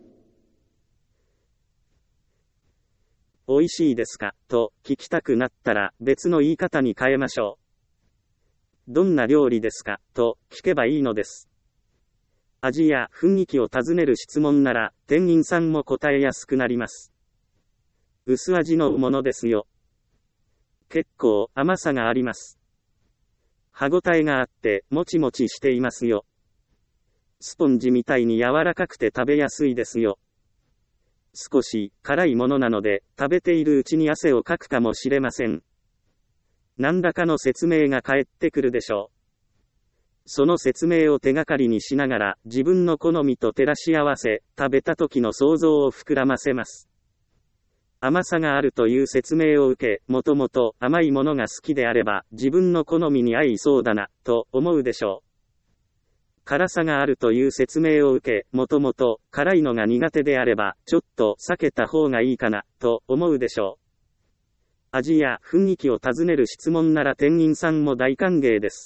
美味しいですかと聞きたくなったら別の言い方に変えましょう。どんな料理ですかと聞けばいいのです。 味や雰囲気を尋ねる質問なら、店員さんも答えやすくなります。薄味のものですよ。結構甘さがあります。歯ごたえがあって、もちもちしていますよ。スポンジみたいに柔らかくて食べやすいですよ。少し辛いものなので、食べているうちに汗をかくかもしれません。何らかの説明が返ってくるでしょう。その説明を手がかりにしながら、自分の好みと照らし合わせ、食べた時の想像を膨らませます。甘さがあるという説明を受け、もともと甘いものが好きであれば、自分の好みに合いそうだな、と思うでしょう。辛さがあるという説明を受け、もともと辛いのが苦手であれば、ちょっと避けた方がいいかな、と思うでしょう。味や雰囲気を尋ねる質問なら店員さんも大歓迎です。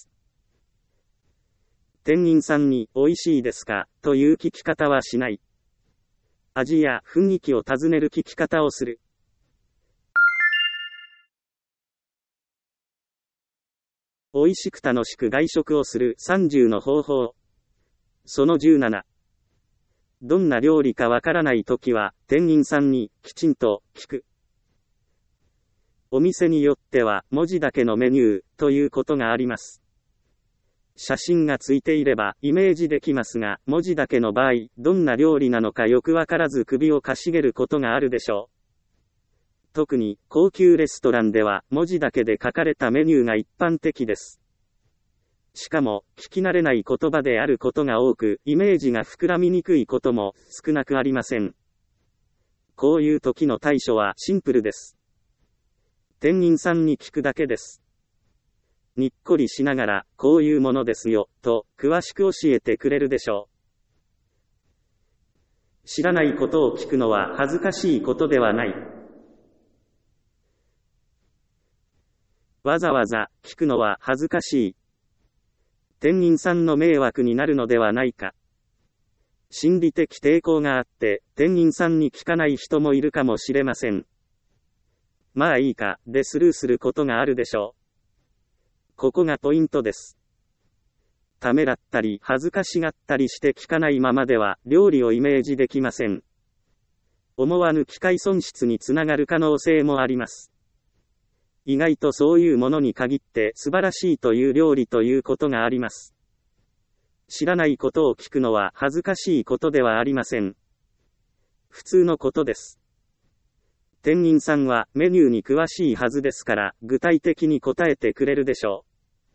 店員さんに、美味しいですか、という聞き方はしない。味や雰囲気を尋ねる聞き方をする。美味しく楽しく外食をする30の方法。その17。どんな料理かわからないときは、店員さんに、きちんと、聞く。お店によっては、文字だけのメニュー、ということがあります。写真がついていればイメージできますが、文字だけの場合、どんな料理なのかよくわからず首をかしげることがあるでしょう。特に、高級レストランでは、文字だけで書かれたメニューが一般的です。しかも、聞き慣れない言葉であることが多く、イメージが膨らみにくいことも少なくありません。こういう時の対処はシンプルです。店員さんに聞くだけです。にっこりしながら、こういうものですよ、と、詳しく教えてくれるでしょう。知らないことを聞くのは恥ずかしいことではない。わざわざ、聞くのは恥ずかしい。店員さんの迷惑になるのではないか。心理的抵抗があって、店員さんに聞かない人もいるかもしれません。まあいいか、でスルーすることがあるでしょう。ここがポイントです。ためらったり恥ずかしがったりして聞かないままでは料理をイメージできません。思わぬ機会損失につながる可能性もあります。意外とそういうものに限って素晴らしいという料理ということがあります。知らないことを聞くのは恥ずかしいことではありません。普通のことです。店員さんはメニューに詳しいはずですから具体的に答えてくれるでしょう。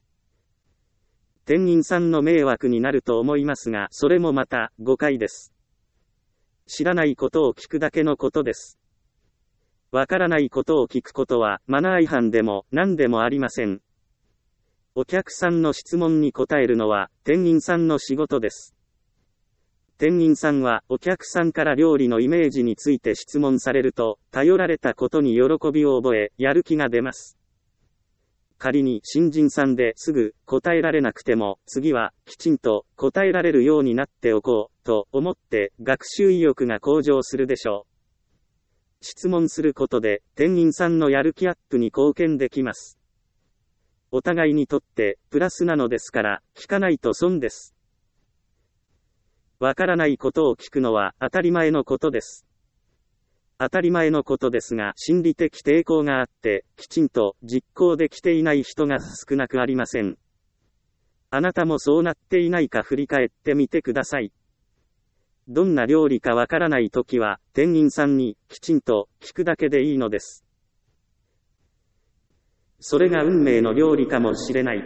店員さんの迷惑になると思いますが、それもまた誤解です。知らないことを聞くだけのことです。わからないことを聞くことはマナー違反でも何でもありません。お客さんの質問に答えるのは店員さんの仕事です。店員さんはお客さんから料理のイメージについて質問されると、頼られたことに喜びを覚え、やる気が出ます。仮に新人さんですぐ答えられなくても、次はきちんと答えられるようになっておこうと思って学習意欲が向上するでしょう。質問することで店員さんのやる気アップに貢献できます。お互いにとってプラスなのですから聞かないと損です。わからないことを聞くのは当たり前のことです。当たり前のことですが心理的抵抗があってきちんと実行できていない人が少なくありません。あなたもそうなっていないか振り返ってみてください。どんな料理かわからないときは店員さんにきちんと聞くだけでいいのです。それが運命の料理かもしれない。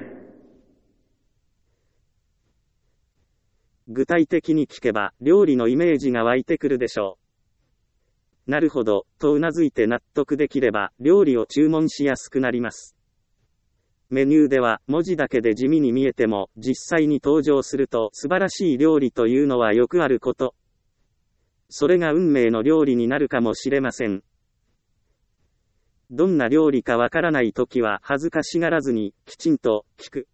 具体的に聞けば料理のイメージが湧いてくるでしょう。なるほど、とうなずいて納得できれば料理を注文しやすくなります。メニューでは文字だけで地味に見えても実際に登場すると素晴らしい料理というのはよくあること。それが運命の料理になるかもしれません。どんな料理かわからないときは恥ずかしがらずにきちんと聞く。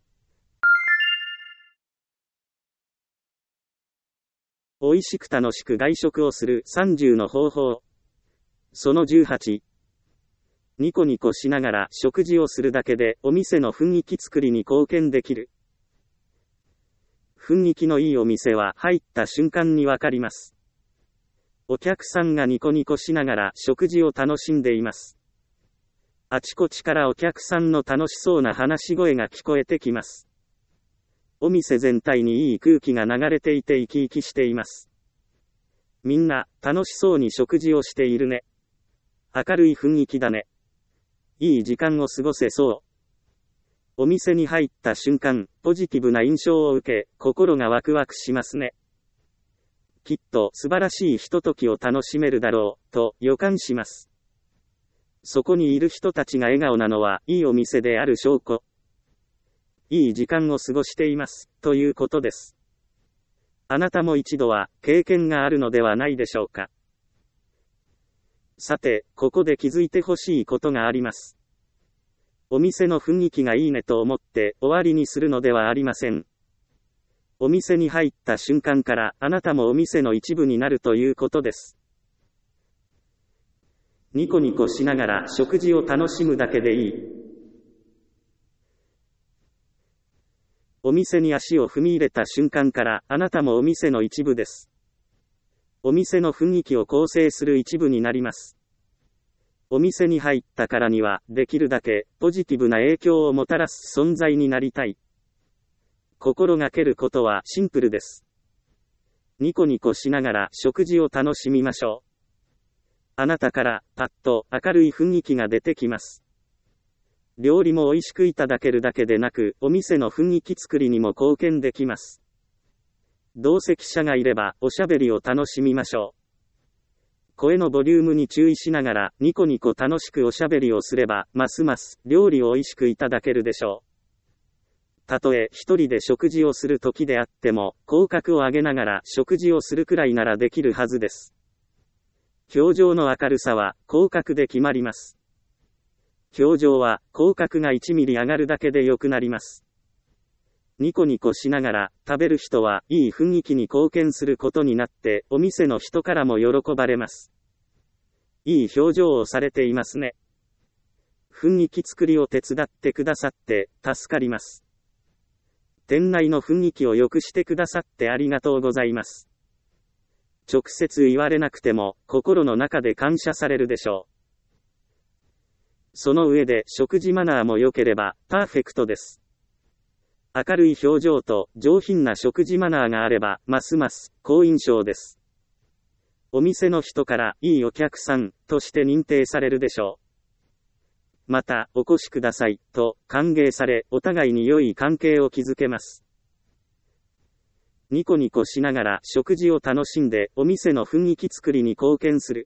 美味しく楽しく外食をする30の方法。その18。ニコニコしながら食事をするだけでお店の雰囲気作りに貢献できる。 雰囲気のいいお店は入った瞬間にわかります。お客さんがニコニコしながら食事を楽しんでいます。あちこちからお客さんの楽しそうな話し声が聞こえてきます。お店全体にいい空気が流れていて生き生きしています。みんな楽しそうに食事をしているね。明るい雰囲気だね。いい時間を過ごせそう。お店に入った瞬間、ポジティブな印象を受け、心がワクワクしますね。きっと素晴らしいひとときを楽しめるだろう、と予感します。そこにいる人たちが笑顔なのは、いいお店である証拠。いい時間を過ごしています、ということです。あなたも一度は、経験があるのではないでしょうか。さて、ここで気づいてほしいことがあります。お店の雰囲気がいいねと思って終わりにするのではありません。お店に入った瞬間からあなたもお店の一部になるということです。ニコニコしながら食事を楽しむだけでいい。お店に足を踏み入れた瞬間からあなたもお店の一部です。お店の雰囲気を構成する一部になります。お店に入ったからには、できるだけポジティブな影響をもたらす存在になりたい。心がけることはシンプルです。ニコニコしながら食事を楽しみましょう。あなたからパッと明るい雰囲気が出てきます。料理も美味しくいただけるだけでなく、お店の雰囲気作りにも貢献できます。同席者がいればおしゃべりを楽しみましょう。声のボリュームに注意しながらニコニコ楽しくおしゃべりをすれば、ますます料理を美味しくいただけるでしょう。たとえ一人で食事をする時であっても、口角を上げながら食事をするくらいならできるはずです。表情の明るさは口角で決まります。表情は口角が1ミリ上がるだけで良くなります。ニコニコしながら食べる人はいい雰囲気に貢献することになってお店の人からも喜ばれます。いい表情をされていますね。雰囲気作りを手伝ってくださって助かります。店内の雰囲気を良くしてくださってありがとうございます。直接言われなくても心の中で感謝されるでしょう。その上で食事マナーも良ければパーフェクトです。明るい表情と上品な食事マナーがあればますます好印象です。お店の人からいいお客さんとして認定されるでしょう。またお越しくださいと歓迎され、お互いに良い関係を築けます。ニコニコしながら食事を楽しんでお店の雰囲気作りに貢献する。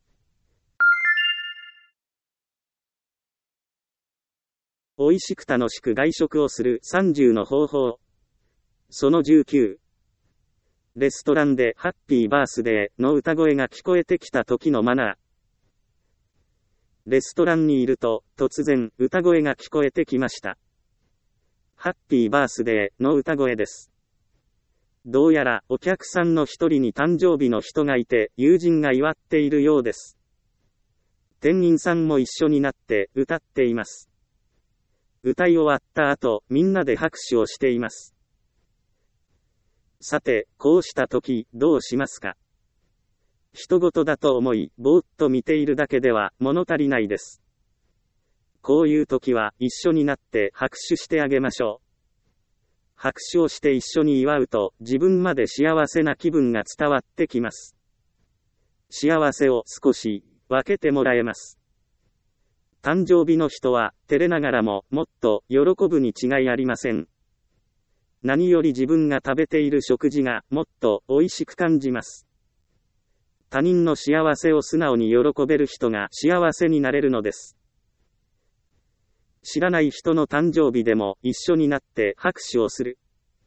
美味しく楽しく外食をする30の方法。その19。レストランでハッピーバースデーの歌声が聞こえてきた時のマナー。レストランにいると突然歌声が聞こえてきました。ハッピーバースデーの歌声です。どうやらお客さんの一人に誕生日の人がいて友人が祝っているようです。店員さんも一緒になって歌っています。歌い終わった後、みんなで拍手をしています。さて、こうした時、どうしますか？人事だと思い、ぼーっと見ているだけでは物足りないです。こういう時は一緒になって拍手してあげましょう。拍手をして一緒に祝うと、自分まで幸せな気分が伝わってきます。幸せを少し分けてもらえます。誕生日の人は、照れながらも、もっと、喜ぶに違いありません。何より自分が食べている食事が、もっと、美味しく感じます。他人の幸せを素直に喜べる人が、幸せになれるのです。知らない人の誕生日でも、一緒になって、拍手をする。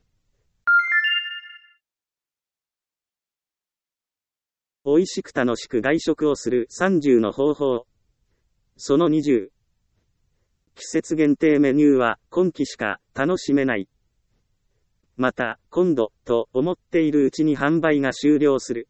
美味しく楽しく外食をする30の方法。その20。季節限定メニューは今季しか楽しめない。また、今度と思っているうちに販売が終了する。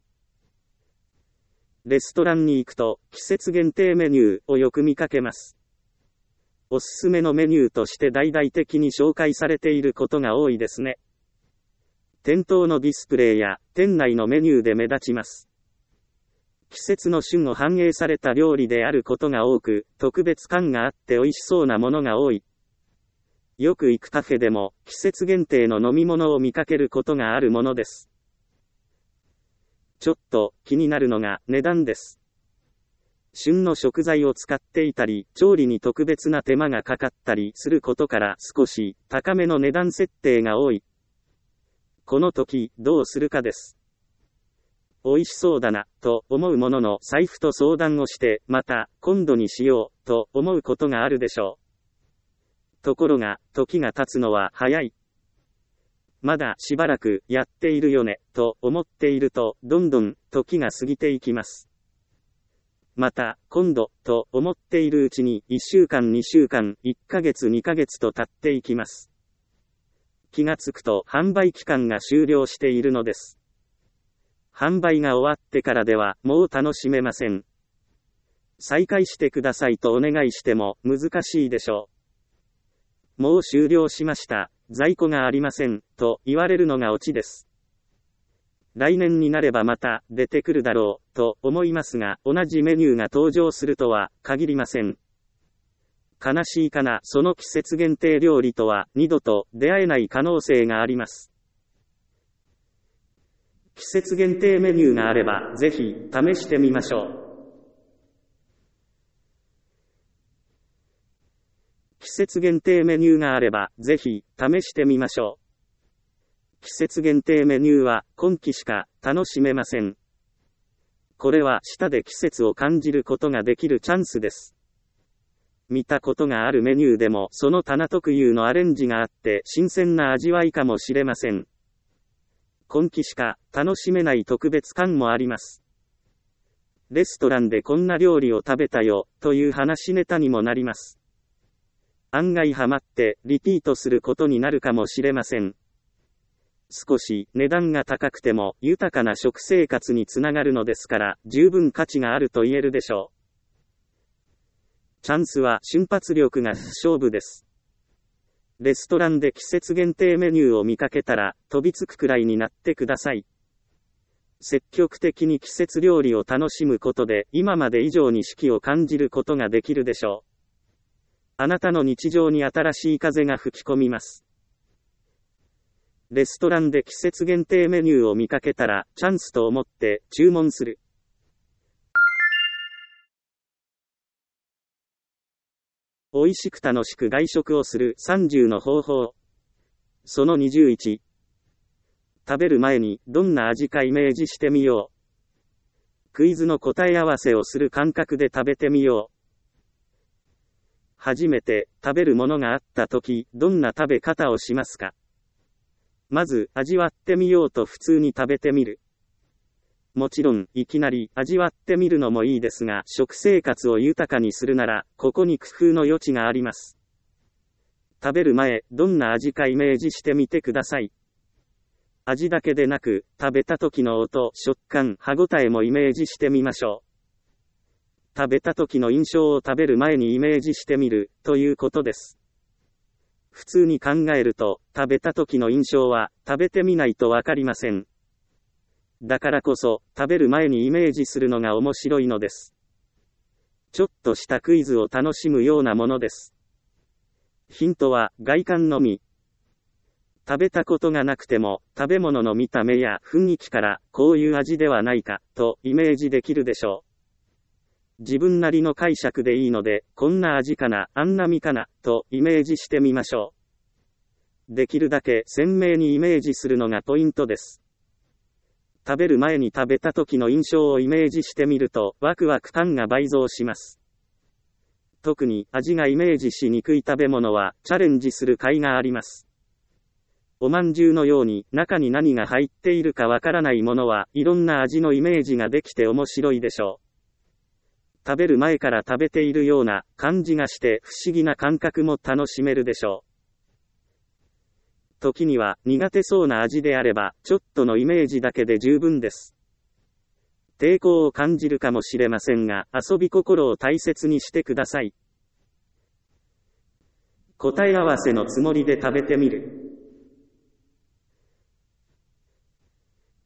レストランに行くと季節限定メニューをよく見かけます。おすすめのメニューとして大々的に紹介されていることが多いですね。 店頭のディスプレイや店内のメニューで目立ちます。季節の旬を反映された料理であることが多く、特別感があって美味しそうなものが多い。よく行くカフェでも、季節限定の飲み物を見かけることがあるものです。ちょっと気になるのが値段です。旬の食材を使っていたり、調理に特別な手間がかかったりすることから少し高めの値段設定が多い。この時、どうするかです。美味しそうだな、と思うものの財布と相談をして、また、今度にしよう、と思うことがあるでしょう。ところが、時が経つのは早い。まだしばらくやっているよね、と思っていると、どんどん時が過ぎていきます。また、今度、と思っているうちに、1週間2週間、1ヶ月2ヶ月と経っていきます。気がつくと、販売期間が終了しているのです。販売が終わってからでは、もう楽しめません。再開してくださいとお願いしても、難しいでしょう。もう終了しました。在庫がありません、と言われるのがオチです。来年になればまた出てくるだろう、と思いますが、同じメニューが登場するとは限りません。悲しいかな、その季節限定料理とは二度と出会えない可能性があります。季節限定メニューがあれば、ぜひ試してみましょう。季節限定メニューがあれば、ぜひ試してみましょう。季節限定メニューは今季しか楽しめません。これは舌で季節を感じることができるチャンスです。見たことがあるメニューでもその棚特有のアレンジがあって新鮮な味わいかもしれません。今季しか楽しめない特別感もあります。レストランでこんな料理を食べたよ、という話ネタにもなります。案外ハマってリピートすることになるかもしれません。少し値段が高くても豊かな食生活につながるのですから十分価値があると言えるでしょう。チャンスは瞬発力が勝負です。レストランで季節限定メニューを見かけたら飛びつくくらいになってください。積極的に季節料理を楽しむことで今まで以上に四季を感じることができるでしょう。あなたの日常に新しい風が吹き込みます。レストランで季節限定メニューを見かけたらチャンスと思って注文する。美味しく楽しく外食をする30の方法。その21。食べる前にどんな味かイメージしてみよう。クイズの答え合わせをする感覚で食べてみよう。初めて食べるものがあったとき、どんな食べ方をしますか？まず味わってみようと普通に食べてみる。もちろん、いきなり味わってみるのもいいですが、食生活を豊かにするなら、ここに工夫の余地があります。食べる前、どんな味かイメージしてみてください。味だけでなく、食べた時の音、食感、歯ごたえもイメージしてみましょう。食べた時の印象を食べる前にイメージしてみる、ということです。普通に考えると、食べた時の印象は、食べてみないとわかりません。だからこそ、食べる前にイメージするのが面白いのです。ちょっとしたクイズを楽しむようなものです。ヒントは、外観のみ。食べたことがなくても、食べ物の見た目や雰囲気から、こういう味ではないか、とイメージできるでしょう。自分なりの解釈でいいので、こんな味かな、あんな味かな、とイメージしてみましょう。できるだけ鮮明にイメージするのがポイントです。食べる前に食べた時の印象をイメージしてみると、ワクワク感が倍増します。特に味がイメージしにくい食べ物は、チャレンジする甲斐があります。おまんじゅうのように、中に何が入っているかわからないものは、いろんな味のイメージができて面白いでしょう。食べる前から食べているような感じがして不思議な感覚も楽しめるでしょう。時には苦手そうな味であれば、ちょっとのイメージだけで十分です。抵抗を感じるかもしれませんが、遊び心を大切にしてください。答え合わせのつもりで食べてみる。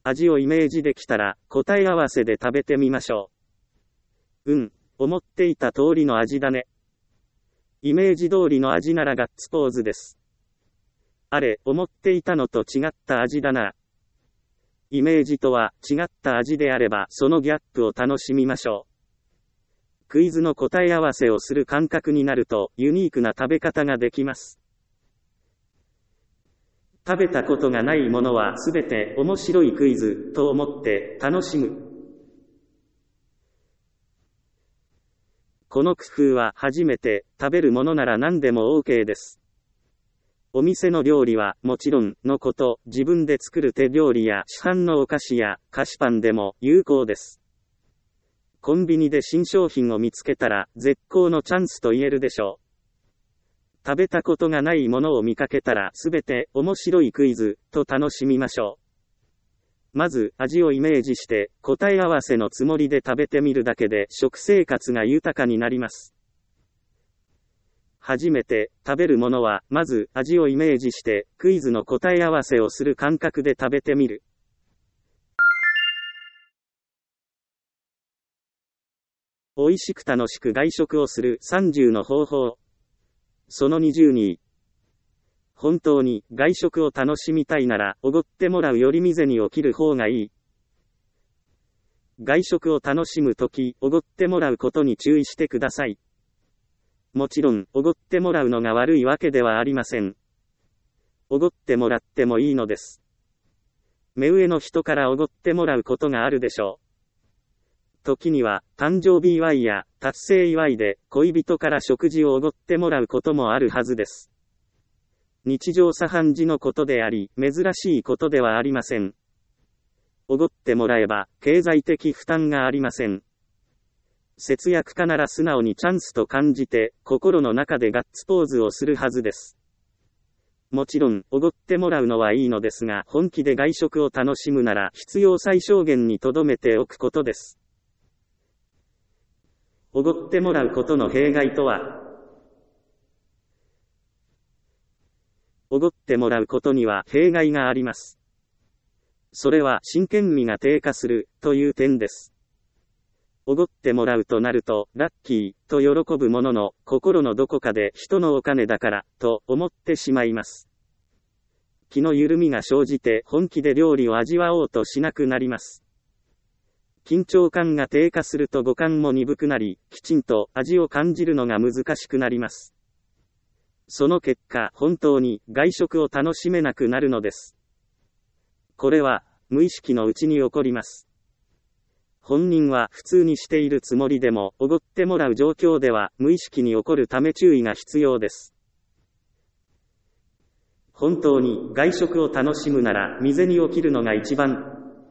味をイメージできたら、答え合わせで食べてみましょう。思っていた通りの味だね。イメージ通りの味ならガッツポーズです。あれ、思っていたのと違った味だな。イメージとは違った味であれば、そのギャップを楽しみましょう。クイズの答え合わせをする感覚になると、ユニークな食べ方ができます。食べたことがないものはすべて面白いクイズと思って楽しむ。この工夫は初めて食べるものなら何でも OK です。お店の料理はもちろんのこと、自分で作る手料理や市販のお菓子や菓子パンでも有効です。コンビニで新商品を見つけたら絶好のチャンスと言えるでしょう。食べたことがないものを見かけたらすべて面白いクイズと楽しみましょう。まず味をイメージして答え合わせのつもりで食べてみるだけで食生活が豊かになります。初めて食べるものはまず味をイメージしてクイズの答え合わせをする感覚で食べてみる。美味しく楽しく外食をする30の方法。その20に。本当に外食を楽しみたいなら、おごってもらうより店に起きる方がいい。外食を楽しむとき、おごってもらうことに注意してください。もちろん、おごってもらうのが悪いわけではありません。おごってもらってもいいのです。目上の人からおごってもらうことがあるでしょう。時には、誕生日祝いや達成祝いで恋人から食事をおごってもらうこともあるはずです。日常茶飯事のことであり、珍しいことではありません。おごってもらえば、経済的負担がありません。節約家なら素直にチャンスと感じて、心の中でガッツポーズをするはずです。もちろん、おごってもらうのはいいのですが、本気で外食を楽しむなら、必要最小限に留めておくことです。おごってもらうことの弊害とは、おごってもらうことには弊害があります。それは真剣味が低下するという点です。おごってもらうとなると、ラッキーと喜ぶものの、心のどこかで人のお金だからと思ってしまいます。気の緩みが生じて本気で料理を味わおうとしなくなります。緊張感が低下すると五感も鈍くなり、きちんと味を感じるのが難しくなります。その結果、本当に外食を楽しめなくなるのです。これは、無意識のうちに起こります。本人は普通にしているつもりでも、おごってもらう状況では、無意識に起こるため注意が必要です。本当に外食を楽しむなら、店に起きるのが一番。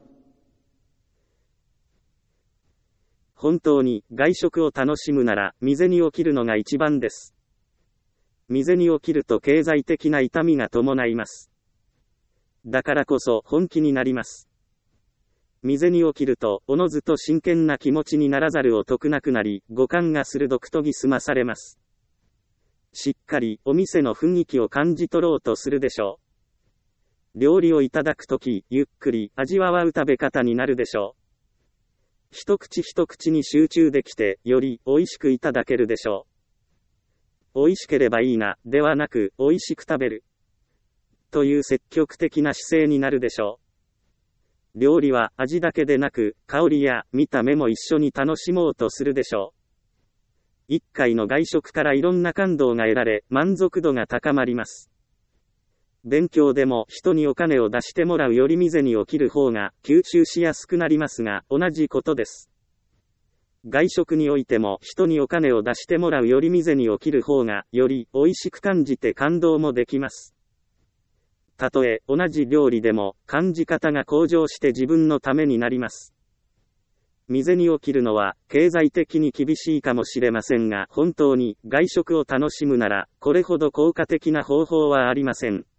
本当に外食を楽しむなら、店に起きるのが一番です。店に起きると経済的な痛みが伴います。だからこそ本気になります。店に起きると、おのずと真剣な気持ちにならざるを得なくなり、五感が鋭く研ぎ澄まされます。しっかりお店の雰囲気を感じ取ろうとするでしょう。料理をいただくとき、ゆっくり味わう食べ方になるでしょう。一口一口に集中できて、より美味しくいただけるでしょう。美味しければいいな、ではなく、美味しく食べる。という積極的な姿勢になるでしょう。料理は味だけでなく、香りや見た目も一緒に楽しもうとするでしょう。一回の外食からいろんな感動が得られ、満足度が高まります。勉強でも人にお金を出してもらうより店に起きる方が吸収しやすくなりますが、同じことです。外食においても人にお金を出してもらうより店に起きる方がより美味しく感じて感動もできます。たとえ同じ料理でも感じ方が向上して自分のためになります。店に起きるのは経済的に厳しいかもしれませんが、本当に外食を楽しむならこれほど効果的な方法はありません。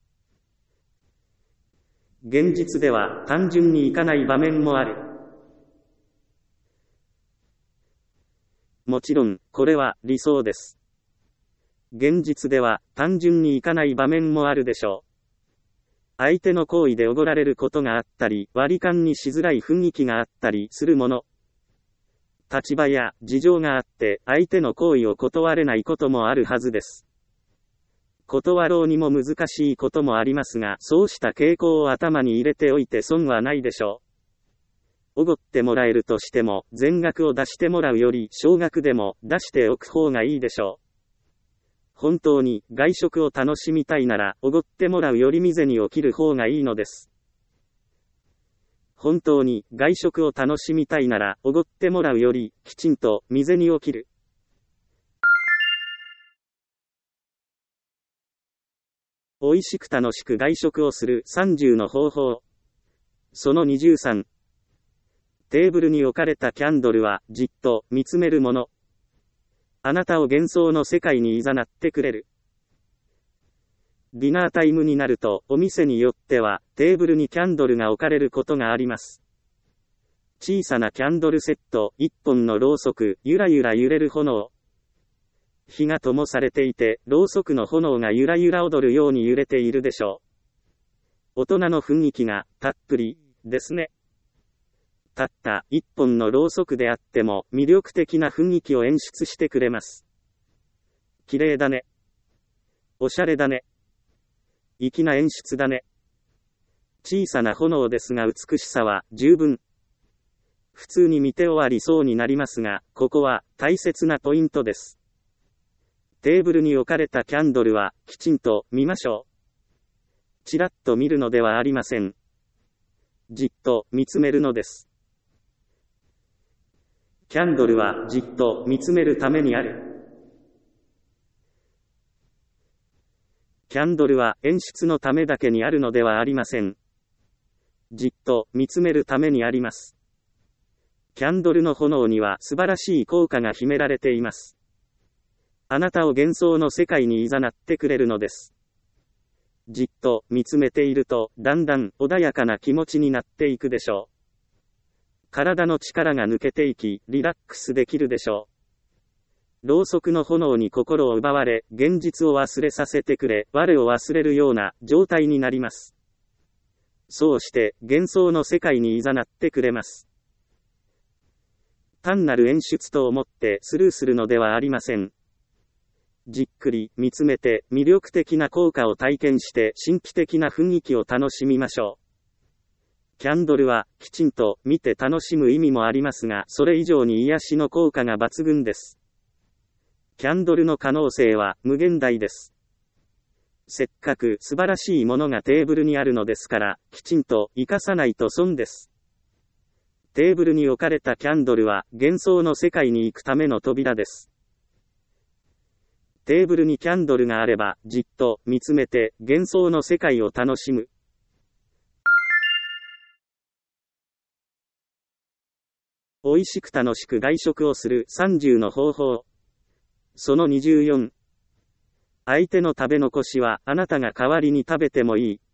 現実では単純にいかない場面もある。もちろん、これは理想です。現実では単純にいかない場面もあるでしょう。 相手の行為でおごられることがあったり、割り勘にしづらい雰囲気があったりするもの。立場や事情があって、相手の行為を断れないこともあるはずです。断ろうにも難しいこともありますが、そうした傾向を頭に入れておいて損はないでしょう。おごってもらえるとしても、全額を出してもらうより少額でも出しておく方がいいでしょう。本当に外食を楽しみたいなら、おごってもらうより身銭を切る方がいいのです。本当に外食を楽しみたいなら、おごってもらうよりきちんと身銭を切る。美味しく楽しく外食をする30の方法。その23。テーブルに置かれたキャンドルはじっと見つめるもの。あなたを幻想の世界に誘ってくれる。ディナータイムになると、お店によっては、テーブルにキャンドルが置かれることがあります。小さなキャンドルセット、1本のろうそく、ゆらゆら揺れる炎。火が灯されていて、ろうそくの炎がゆらゆら踊るように揺れているでしょう。大人の雰囲気が、たっぷり、ですね。たった一本のろうそくであっても魅力的な雰囲気を演出してくれます。綺麗だね。おしゃれだね。粋な演出だね。小さな炎ですが美しさは十分。普通に見て終わりそうになりますが、ここは大切なポイントです。テーブルに置かれたキャンドルはきちんと見ましょう。ちらっと見るのではありません。じっと見つめるのです。キャンドルはじっと見つめるためにある。キャンドルは演出のためだけにあるのではありません。じっと見つめるためにあります。キャンドルの炎には素晴らしい効果が秘められています。あなたを幻想の世界に誘ってくれるのです。じっと見つめていると、だんだん穏やかな気持ちになっていくでしょう。体の力が抜けていき、リラックスできるでしょう。ろうそくの炎に心を奪われ、現実を忘れさせてくれ、我を忘れるような状態になります。そうして、幻想の世界に誘ってくれます。単なる演出と思ってスルーするのではありません。じっくり見つめて魅力的な効果を体験して神秘的な雰囲気を楽しみましょう。キャンドルはきちんと見て楽しむ意味もありますが、それ以上に癒しの効果が抜群です。キャンドルの可能性は無限大です。せっかく素晴らしいものがテーブルにあるのですから、きちんと活かさないと損です。テーブルに置かれたキャンドルは幻想の世界に行くための扉です。テーブルにキャンドルがあれば、じっと見つめて幻想の世界を楽しむ。美味しく楽しく外食をする30の方法。その24。相手の食べ残しはあなたが代わりに食べてもいい。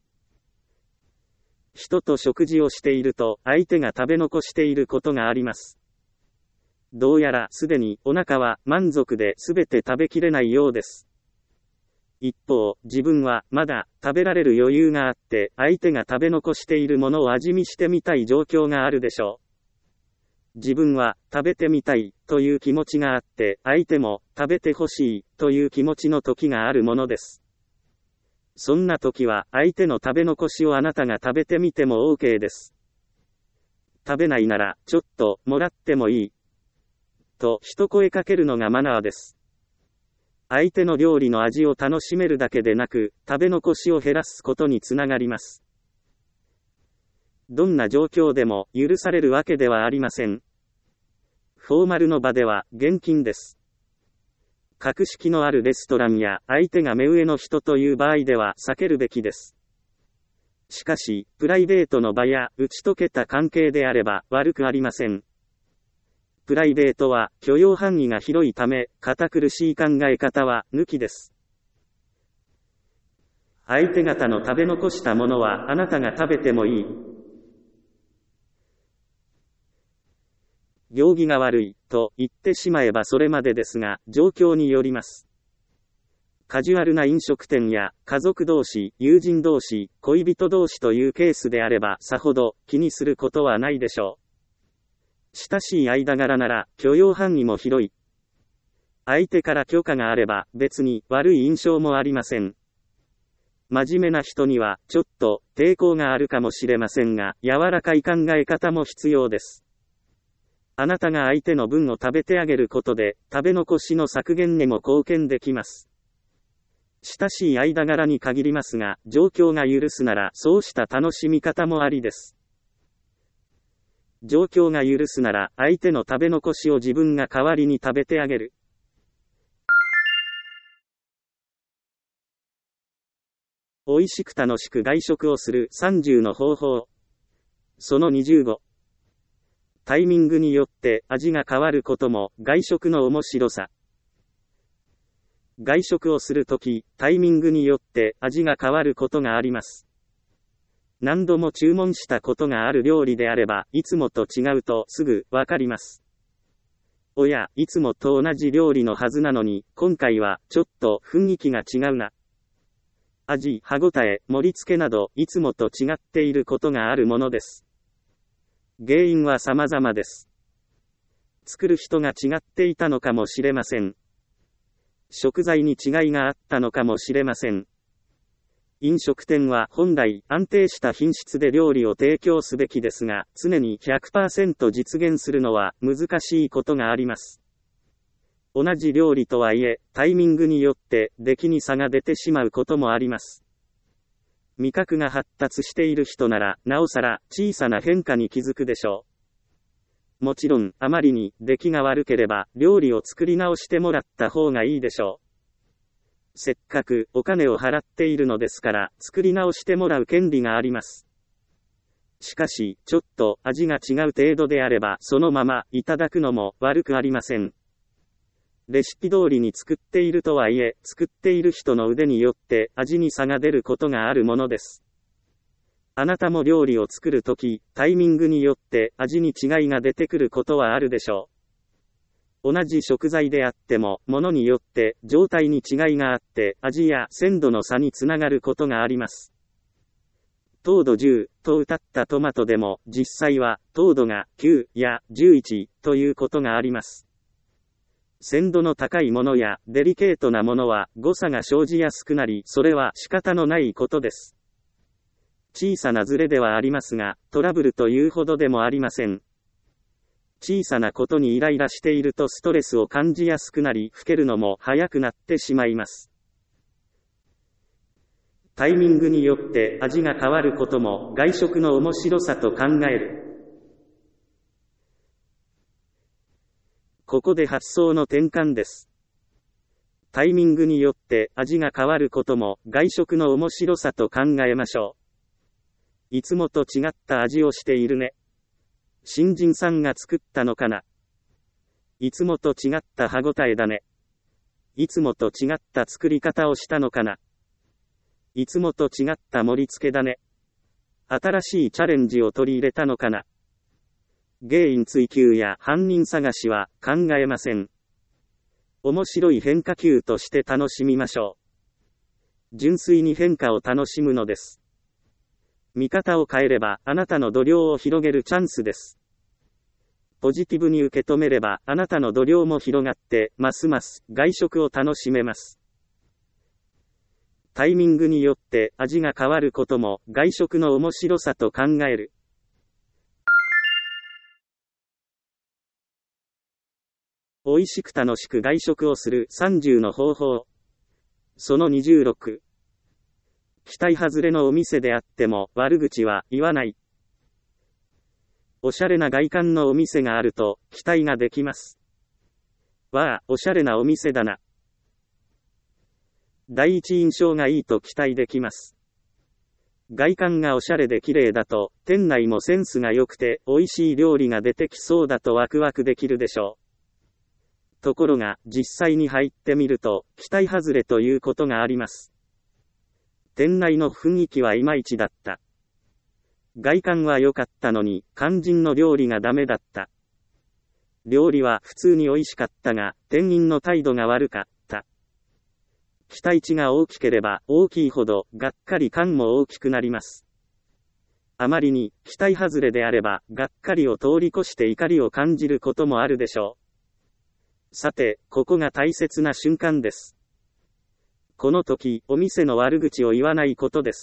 人と食事をしていると相手が食べ残していることがあります。どうやらすでにお腹は満足で全て食べきれないようです。一方、自分はまだ食べられる余裕があって相手が食べ残しているものを味見してみたい状況があるでしょう。自分は食べてみたいという気持ちがあって相手も食べてほしいという気持ちの時があるものです。そんな時は相手の食べ残しをあなたが食べてみても OK です。食べないならちょっともらってもいいと一声かけるのがマナーです。相手の料理の味を楽しめるだけでなく食べ残しを減らすことにつながります。どんな状況でも許されるわけではありません。フォーマルの場では厳禁です。格式のあるレストランや相手が目上の人という場合では避けるべきです。しかし、プライベートの場や打ち解けた関係であれば悪くありません。プライベートは許容範囲が広いため、堅苦しい考え方は抜きです。相手方の食べ残したものはあなたが食べてもいい。行儀が悪いと言ってしまえばそれまでですが、状況によります。 カジュアルな飲食店や家族同士、友人同士、恋人同士というケースであればさほど気にすることはないでしょう。親しい間柄なら許容範囲も広い。相手から許可があれば別に悪い印象もありません。真面目な人にはちょっと抵抗があるかもしれませんが、柔らかい考え方も必要です。あなたが相手の分を食べてあげることで食べ残しの削減にも貢献できます。親しい間柄に限りますが、状況が許すならそうした楽しみ方もありです。状況が許すなら相手の食べ残しを自分が代わりに食べてあげる。美味しく楽しく外食をする30の方法。その25。タイミングによって味が変わることも外食の面白さ。外食をするとき、タイミングによって味が変わることがあります。何度も注文したことがある料理であれば、いつもと違うとすぐわかります。おや、いつもと同じ料理のはずなのに、今回はちょっと雰囲気が違うな。味、歯ごたえ、盛り付けなど、いつもと違っていることがあるものです。原因は様々です。作る人が違っていたのかもしれません。食材に違いがあったのかもしれません。飲食店は本来安定した品質で料理を提供すべきですが、常に 100% 実現するのは難しいことがあります。同じ料理とはいえ、タイミングによって出来に差が出てしまうこともあります。味覚が発達している人なら、なおさら小さな変化に気づくでしょう。もちろん、あまりに出来が悪ければ、料理を作り直してもらった方がいいでしょう。せっかくお金を払っているのですから、作り直してもらう権利があります。しかし、ちょっと味が違う程度であれば、そのままいただくのも悪くありません。レシピ通りに作っているとはいえ、作っている人の腕によって味に差が出ることがあるものです。あなたも料理を作るとき、タイミングによって味に違いが出てくることはあるでしょう。同じ食材であっても、ものによって状態に違いがあって、味や鮮度の差につながることがあります。糖度10と謳ったトマトでも、実際は糖度が9や11ということがあります。鮮度の高いものやデリケートなものは誤差が生じやすくなり、それは仕方のないことです。小さなズレではありますが、トラブルというほどでもありません。小さなことにイライラしているとストレスを感じやすくなり、老けるのも早くなってしまいます。タイミングによって味が変わることも外食の面白さと考える。ここで発想の転換です。タイミングによって味が変わることも外食の面白さと考えましょう。いつもと違った味をしているね。新人さんが作ったのかな。いつもと違った歯ごたえだね。いつもと違った作り方をしたのかな。いつもと違った盛り付けだね。新しいチャレンジを取り入れたのかな。原因追求や犯人探しは考えません。面白い変化球として楽しみましょう。純粋に変化を楽しむのです。見方を変えればあなたの度量を広げるチャンスです。ポジティブに受け止めればあなたの度量も広がって、ますます外食を楽しめます。タイミングによって味が変わることも外食の面白さと考える。美味しく楽しく外食をする30の方法。その26。期待外れのお店であっても悪口は言わない。おしゃれな外観のお店があると期待ができます。わあ、おしゃれなお店だな。第一印象がいいと期待できます。外観がおしゃれで綺麗だと、店内もセンスが良くて美味しい料理が出てきそうだとワクワクできるでしょう。ところが、実際に入ってみると、期待外れということがあります。店内の雰囲気はいまいちだった。外観は良かったのに、肝心の料理がダメだった。料理は普通に美味しかったが、店員の態度が悪かった。 期待値が大きければ大きいほど、がっかり感も大きくなります。あまりに期待外れであれば、がっかりを通り越して怒りを感じることもあるでしょう。さて、ここが大切な瞬間です。この時、お店の悪口を言わないことです。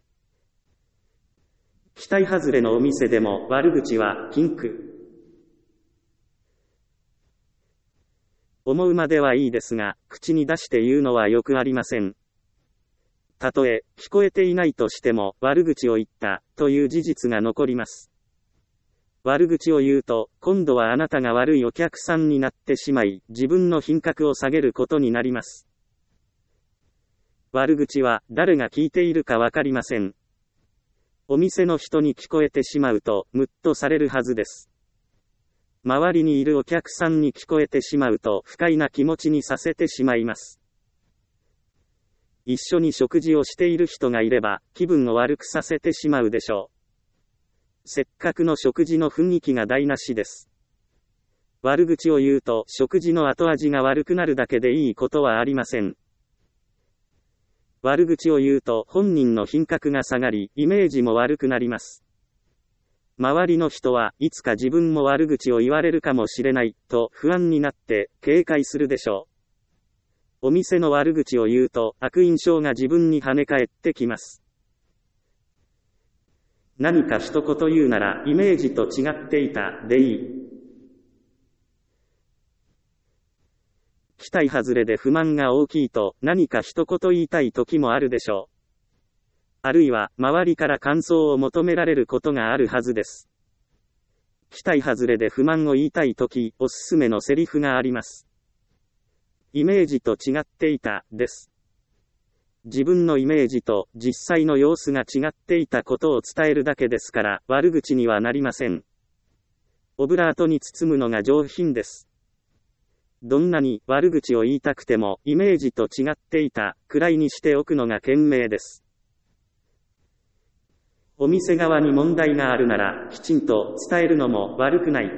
期待外れのお店でも悪口は禁句。思うまではいいですが、口に出して言うのはよくありません。たとえ、聞こえていないとしても、悪口を言った、という事実が残ります。悪口を言うと、今度はあなたが悪いお客さんになってしまい、自分の品格を下げることになります。悪口は、誰が聞いているかわかりません。お店の人に聞こえてしまうと、ムッとされるはずです。周りにいるお客さんに聞こえてしまうと、不快な気持ちにさせてしまいます。一緒に食事をしている人がいれば、気分を悪くさせてしまうでしょう。せっかくの食事の雰囲気が台無しです。悪口を言うと、食事の後味が悪くなるだけでいいことはありません。悪口を言うと、本人の品格が下がり、イメージも悪くなります。周りの人はいつか自分も悪口を言われるかもしれない、と不安になって警戒するでしょう。お店の悪口を言うと悪印象が自分に跳ね返ってきます。何か一言言うならイメージと違っていた、でいい。期待外れで不満が大きいと何か一言言いたい時もあるでしょう。あるいは、周りから感想を求められることがあるはずです。期待外れで不満を言いたいとき、おすすめのセリフがあります。イメージと違っていた、です。自分のイメージと実際の様子が違っていたことを伝えるだけですから、悪口にはなりません。オブラートに包むのが上品です。どんなに悪口を言いたくても、イメージと違っていた、くらいにしておくのが賢明です。お店側に問題があるなら、きちんと伝えるのも悪くない。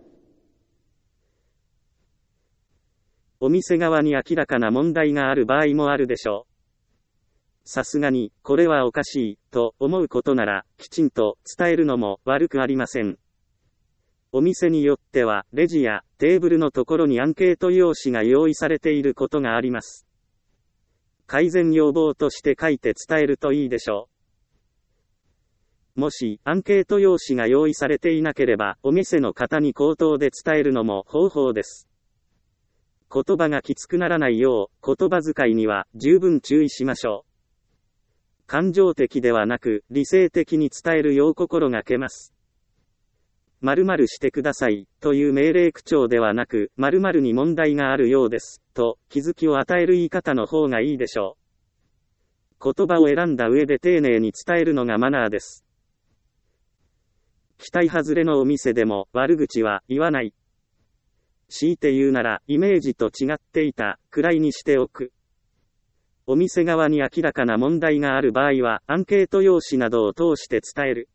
お店側に明らかな問題がある場合もあるでしょう。さすがに、これはおかしい、と思うことなら、きちんと伝えるのも悪くありません。お店によっては、レジやテーブルのところにアンケート用紙が用意されていることがあります。改善要望として書いて伝えるといいでしょう。もし、アンケート用紙が用意されていなければ、お店の方に口頭で伝えるのも方法です。言葉がきつくならないよう、言葉遣いには十分注意しましょう。感情的ではなく、理性的に伝えるよう心がけます。〇〇してください、という命令口調ではなく、〇〇に問題があるようです、と、気づきを与える言い方の方がいいでしょう。言葉を選んだ上で丁寧に伝えるのがマナーです。期待外れのお店でも悪口は言わない。強いて言うならイメージと違っていたくらいにしておく。お店側に明らかな問題がある場合はアンケート用紙などを通して伝える。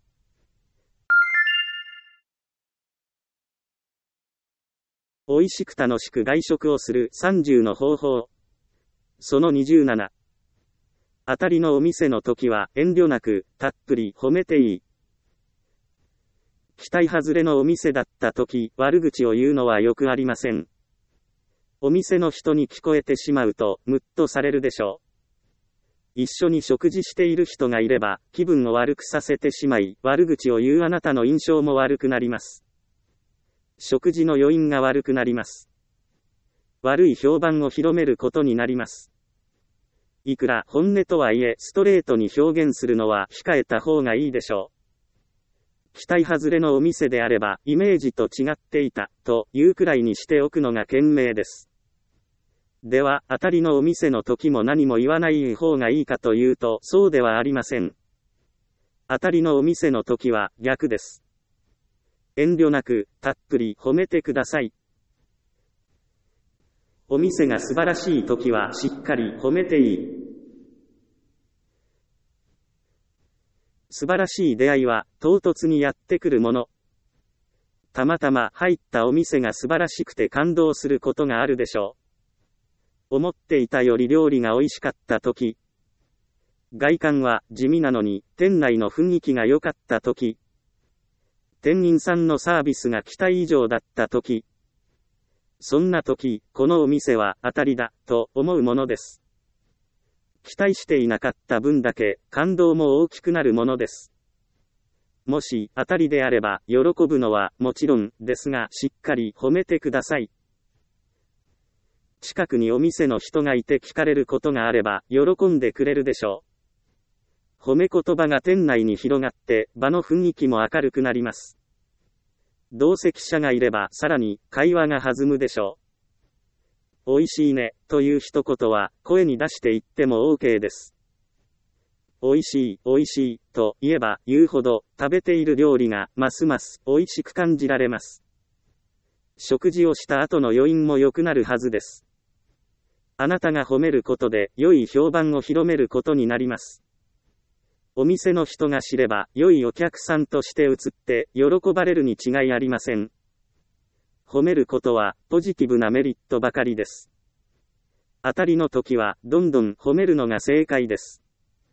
美味しく楽しく外食をする30の方法。その27。当たりのお店の時は遠慮なくたっぷり褒めていい。期待外れのお店だった時、悪口を言うのはよくありません。お店の人に聞こえてしまうと、ムッとされるでしょう。一緒に食事している人がいれば、気分を悪くさせてしまい、悪口を言うあなたの印象も悪くなります。食事の余韻が悪くなります。悪い評判を広めることになります。いくら本音とはいえ、ストレートに表現するのは控えた方がいいでしょう。期待外れのお店であれば、イメージと違っていた、というくらいにしておくのが賢明です。では、当たりのお店の時も何も言わない方がいいかというと、そうではありません。当たりのお店の時は、逆です。遠慮なく、たっぷり褒めてください。お店が素晴らしい時は、しっかり褒めていい。素晴らしい出会いは、唐突にやってくるもの。たまたま入ったお店が素晴らしくて感動することがあるでしょ思っていたより料理が美味しかったとき。外観は地味なのに、店内の雰囲気が良かったとき。店員さんのサービスが期待以上だったとき。そんなとき、このお店は当たりだ、と思うものです。期待していなかった分だけ、感動も大きくなるものです。もし、当たりであれば、喜ぶのはもちろん、ですが、しっかり褒めてください。近くにお店の人がいて聞かれることがあれば、喜んでくれるでしょう。褒め言葉が店内に広がって、場の雰囲気も明るくなります。同席者がいれば、さらに、会話が弾むでしょう。美味しいね、という一言は、声に出して言っても OK です。美味しい、美味しい、と言えば言うほど、食べている料理が、ますます美味しく感じられます。食事をした後の余韻も良くなるはずです。あなたが褒めることで、良い評判を広めることになります。お店の人が知れば、良いお客さんとして移って、喜ばれるに違いありません。褒めることは、ポジティブなメリットばかりです。当たりの時は、どんどん褒めるのが正解です。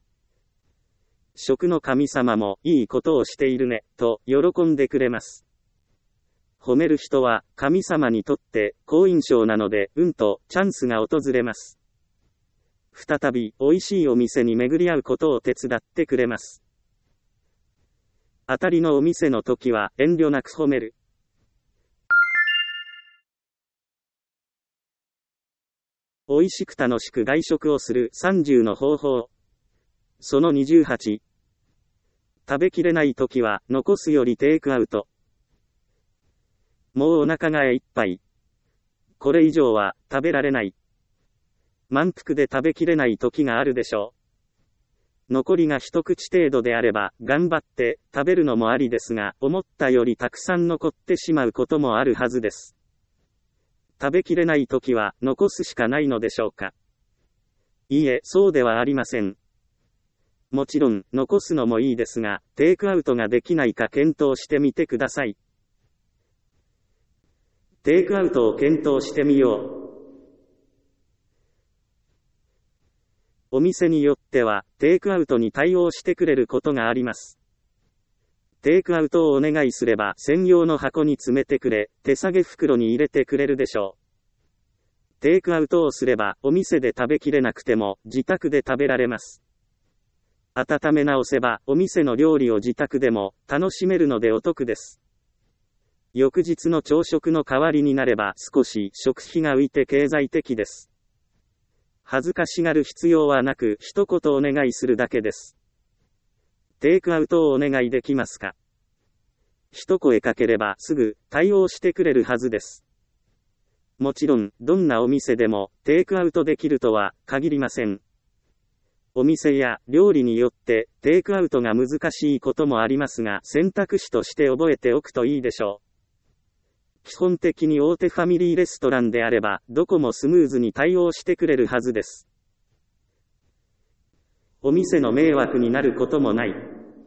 食の神様も、いいことをしているね、と、喜んでくれます。褒める人は、神様にとって、好印象なので、と、チャンスが訪れます。再び、美味しいお店に巡り合うことを手伝ってくれます。当たりのお店の時は、遠慮なく褒める。美味しく楽しく外食をする30の方法。その28。食べきれないときは、残すよりテイクアウト。もうお腹がいっぱい。これ以上は、食べられない。満腹で食べきれないときがあるでしょう。残りが一口程度であれば、頑張って、食べるのもありですが、思ったよりたくさん残ってしまうこともあるはずです。食べきれないときは、残すしかないのでしょうか。いいえ、そうではありません。もちろん、残すのもいいですが、テイクアウトができないか検討してみてください。テイクアウトを検討してみよう。お店によっては、テイクアウトに対応してくれることがあります。テイクアウトをお願いすれば、専用の箱に詰めてくれ、手提げ袋に入れてくれるでしょう。テイクアウトをすれば、お店で食べきれなくても、自宅で食べられます。温め直せば、お店の料理を自宅でも、楽しめるのでお得です。翌日の朝食の代わりになれば、少し食費が浮いて経済的です。恥ずかしがる必要はなく、一言お願いするだけです。テイクアウトをお願いできますか？一声かければすぐ対応してくれるはずです。もちろん、どんなお店でもテイクアウトできるとは限りません。お店や料理によってテイクアウトが難しいこともありますが、選択肢として覚えておくといいでしょう。基本的に大手ファミリーレストランであれば、どこもスムーズに対応してくれるはずです。お店の迷惑になることもない。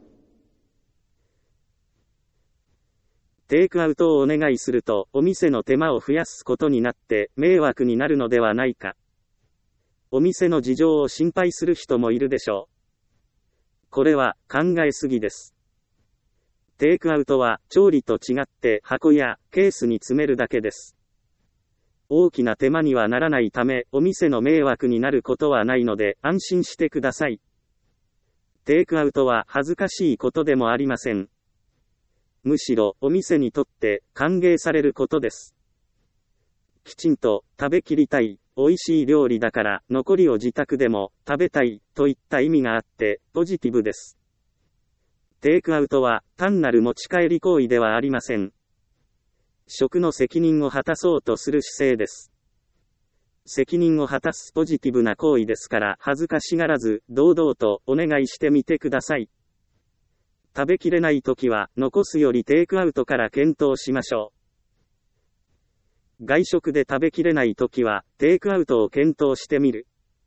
テイクアウトをお願いすると、お店の手間を増やすことになって、迷惑になるのではないか。お店の事情を心配する人もいるでしょう。これは、考えすぎです。テイクアウトは、調理と違って箱やケースに詰めるだけです。大きな手間にはならないため、お店の迷惑になることはないので、安心してください。テイクアウトは恥ずかしいことでもありません。むしろ、お店にとって歓迎されることです。きちんと食べきりたい、美味しい料理だから残りを自宅でも食べたいといった意味があってポジティブです。テイクアウトは単なる持ち帰り行為ではありません。食の責任を果たそうとする姿勢です。責任を果たすポジティブな行為ですから恥ずかしがらず堂々とお願いしてみてください。食べきれないときは残すよりテイクアウトから検討しましょう。外食で食べきれないときはテイクアウトを検討してみる。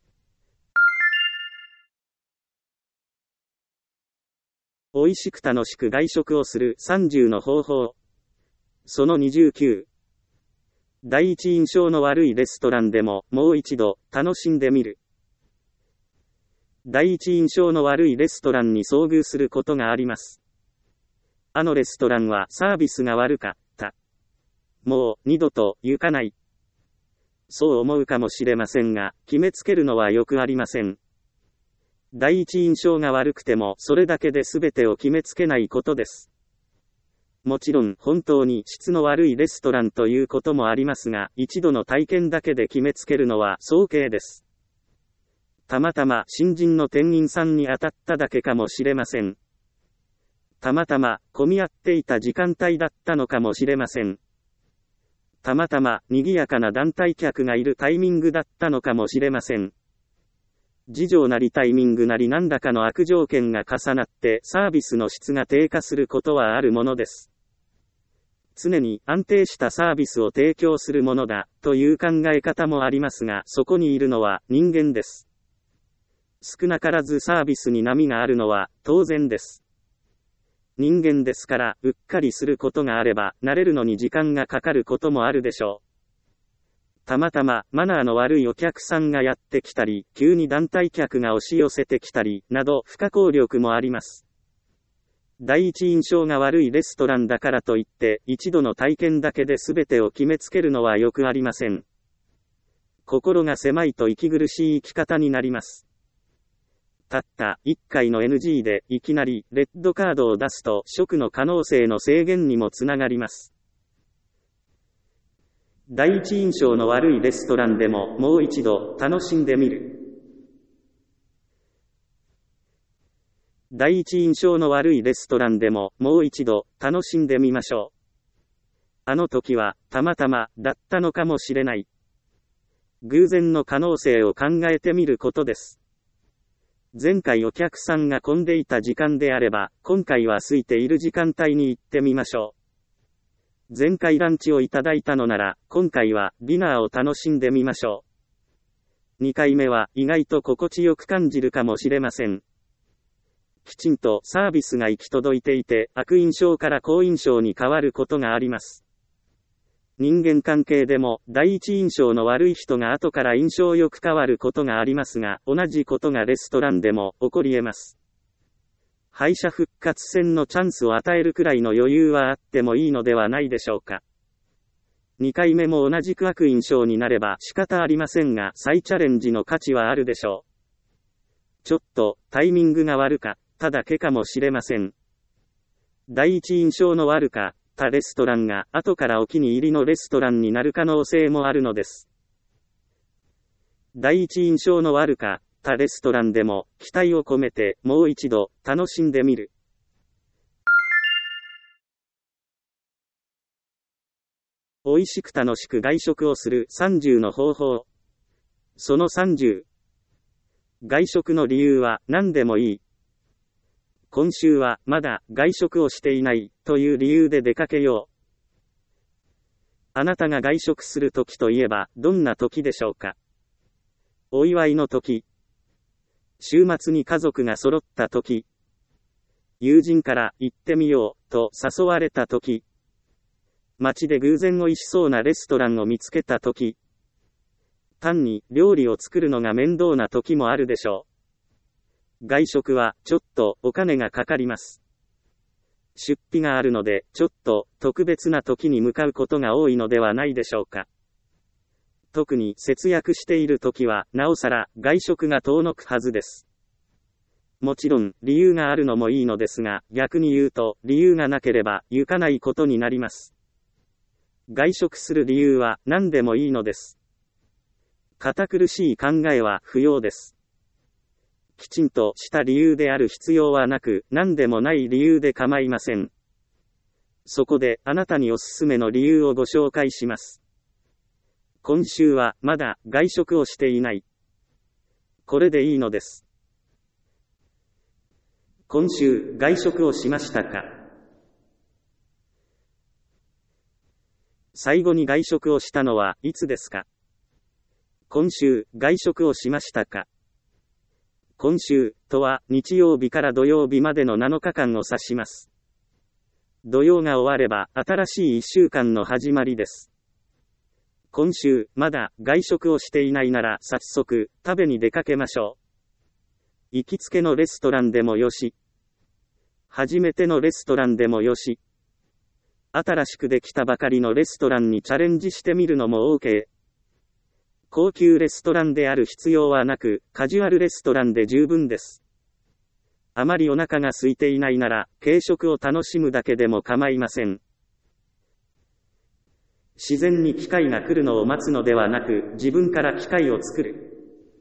美味しく楽しく外食をする30の方法。その29。 第一印象の悪いレストランでももう一度楽しんでみる。第一印象の悪いレストランに遭遇することがあります。あのレストランはサービスが悪かった。もう二度と行かない。そう思うかもしれませんが、決めつけるのはよくありません。第一印象が悪くてもそれだけで全てを決めつけないことです。もちろん本当に質の悪いレストランということもありますが、一度の体験だけで決めつけるのは早計です。たまたま新人の店員さんに当たっただけかもしれません。たまたま混み合っていた時間帯だったのかもしれません。たまたま賑やかな団体客がいるタイミングだったのかもしれません。事情なりタイミングなり何らかの悪条件が重なってサービスの質が低下することはあるものです。常に安定したサービスを提供するものだという考え方もありますが、そこにいるのは人間です。少なからずサービスに波があるのは当然です。人間ですから、うっかりすることがあれば、慣れるのに時間がかかることもあるでしょう。たまたま、マナーの悪いお客さんがやってきたり、急に団体客が押し寄せてきたり、など、不可抗力もあります。第一印象が悪いレストランだからといって、一度の体験だけで全てを決めつけるのはよくありません。心が狭いと息苦しい生き方になります。たった1回の NG でいきなりレッドカードを出すと職の可能性の制限にもつながります。第一印象の悪いレストランでももう一度楽しんでみる。第一印象の悪いレストランでももう一度楽しんでみましょう。あの時はたまたまだったのかもしれない。偶然の可能性を考えてみることです。前回お客さんが混んでいた時間であれば、今回は空いている時間帯に行ってみましょう。前回ランチをいただいたのなら、今回はディナーを楽しんでみましょう。2回目は意外と心地よく感じるかもしれません。きちんとサービスが行き届いていて、悪印象から好印象に変わることがあります。人間関係でも第一印象の悪い人が後から印象よく変わることがありますが、同じことがレストランでも起こり得ます。敗者復活戦のチャンスを与えるくらいの余裕はあってもいいのではないでしょうか。2回目も同じく悪印象になれば仕方ありませんが、再チャレンジの価値はあるでしょう。ちょっとタイミングが悪かっただけかもしれません。第一印象の悪かったレストランが後からお気に入りのレストランになる可能性もあるのです。第一印象の悪かったレストランでも期待を込めてもう一度楽しんでみる。美味しく楽しく外食をする30の方法。その30。外食の理由は何でもいい。今週はまだ外食をしていないという理由で出かけよう。あなたが外食するときといえばどんなときでしょうか。お祝いのとき。週末に家族が揃ったとき。友人から行ってみようと誘われたとき。街で偶然美味しそうなレストランを見つけたとき。単に料理を作るのが面倒なときもあるでしょう。外食はちょっとお金がかかります。出費があるのでちょっと特別な時に向かうことが多いのではないでしょうか。特に節約している時はなおさら外食が遠のくはずです。もちろん理由があるのもいいのですが、逆に言うと理由がなければ行かないことになります。外食する理由は何でもいいのです。堅苦しい考えは不要です。きちんとした理由である必要はなく、何でもない理由で構いません。そこであなたにおすすめの理由をご紹介します。今週はまだ外食をしていない。これでいいのです。今週外食をしましたか？最後に外食をしたのはいつですか？今週外食をしましたか？今週とは日曜日から土曜日までの7日間を指します。土曜が終われば新しい1週間の始まりです。 今週、まだ外食をしていないなら早速、食べに出かけましょう。行きつけのレストランでもよし、初めてのレストランでもよし、新しくできたばかりのレストランにチャレンジしてみるのも OK。高級レストランである必要はなく、カジュアルレストランで十分です。あまりお腹が空いていないなら、軽食を楽しむだけでも構いません。自然に機会が来るのを待つのではなく、自分から機会を作る。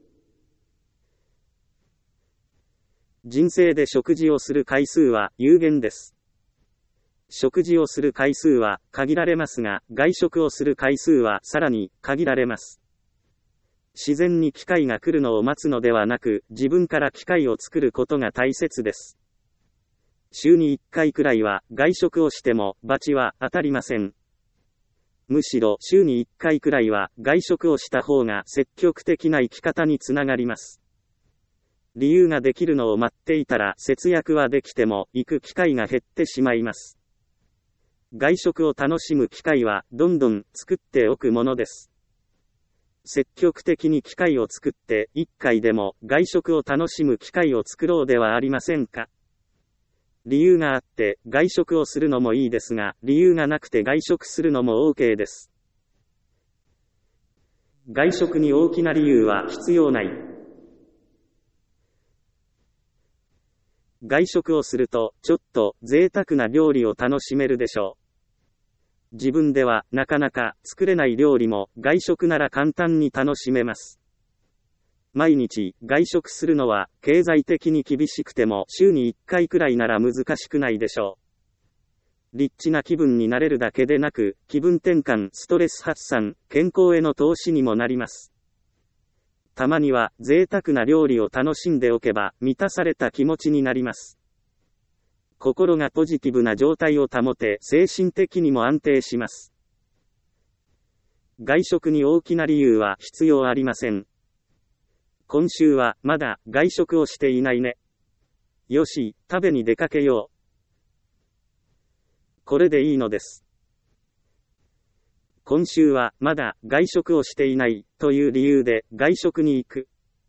人生で食事をする回数は有限です。食事をする回数は限られますが、外食をする回数はさらに限られます。自然に機会が来るのを待つのではなく、自分から機会を作ることが大切です。週に1回くらいは外食をしても罰は当たりません。むしろ週に1回くらいは外食をした方が積極的な生き方につながります。理由ができるのを待っていたら節約はできても行く機会が減ってしまいます。外食を楽しむ機会はどんどん作っておくものです。積極的に機会を作って1回でも外食を楽しむ機会を作ろうではありませんか。理由があって外食をするのもいいですが、理由がなくて外食するのも OK です。外食に大きな理由は必要ない。外食をすると、ちょっと贅沢な料理を楽しめるでしょう。自分ではなかなか作れない料理も外食なら簡単に楽しめます。毎日外食するのは経済的に厳しくても週に1回くらいなら難しくないでしょう。リッチな気分になれるだけでなく、気分転換、ストレス発散、健康への投資にもなります。たまには贅沢な料理を楽しんでおけば満たされた気持ちになります。心がポジティブな状態を保て精神的にも安定します。外食に大きな理由は必要ありません。今週はまだ外食をしていないね。よし、食べに出かけよう。これでいいのです。今週はまだ外食をしていないという理由で外食に行く。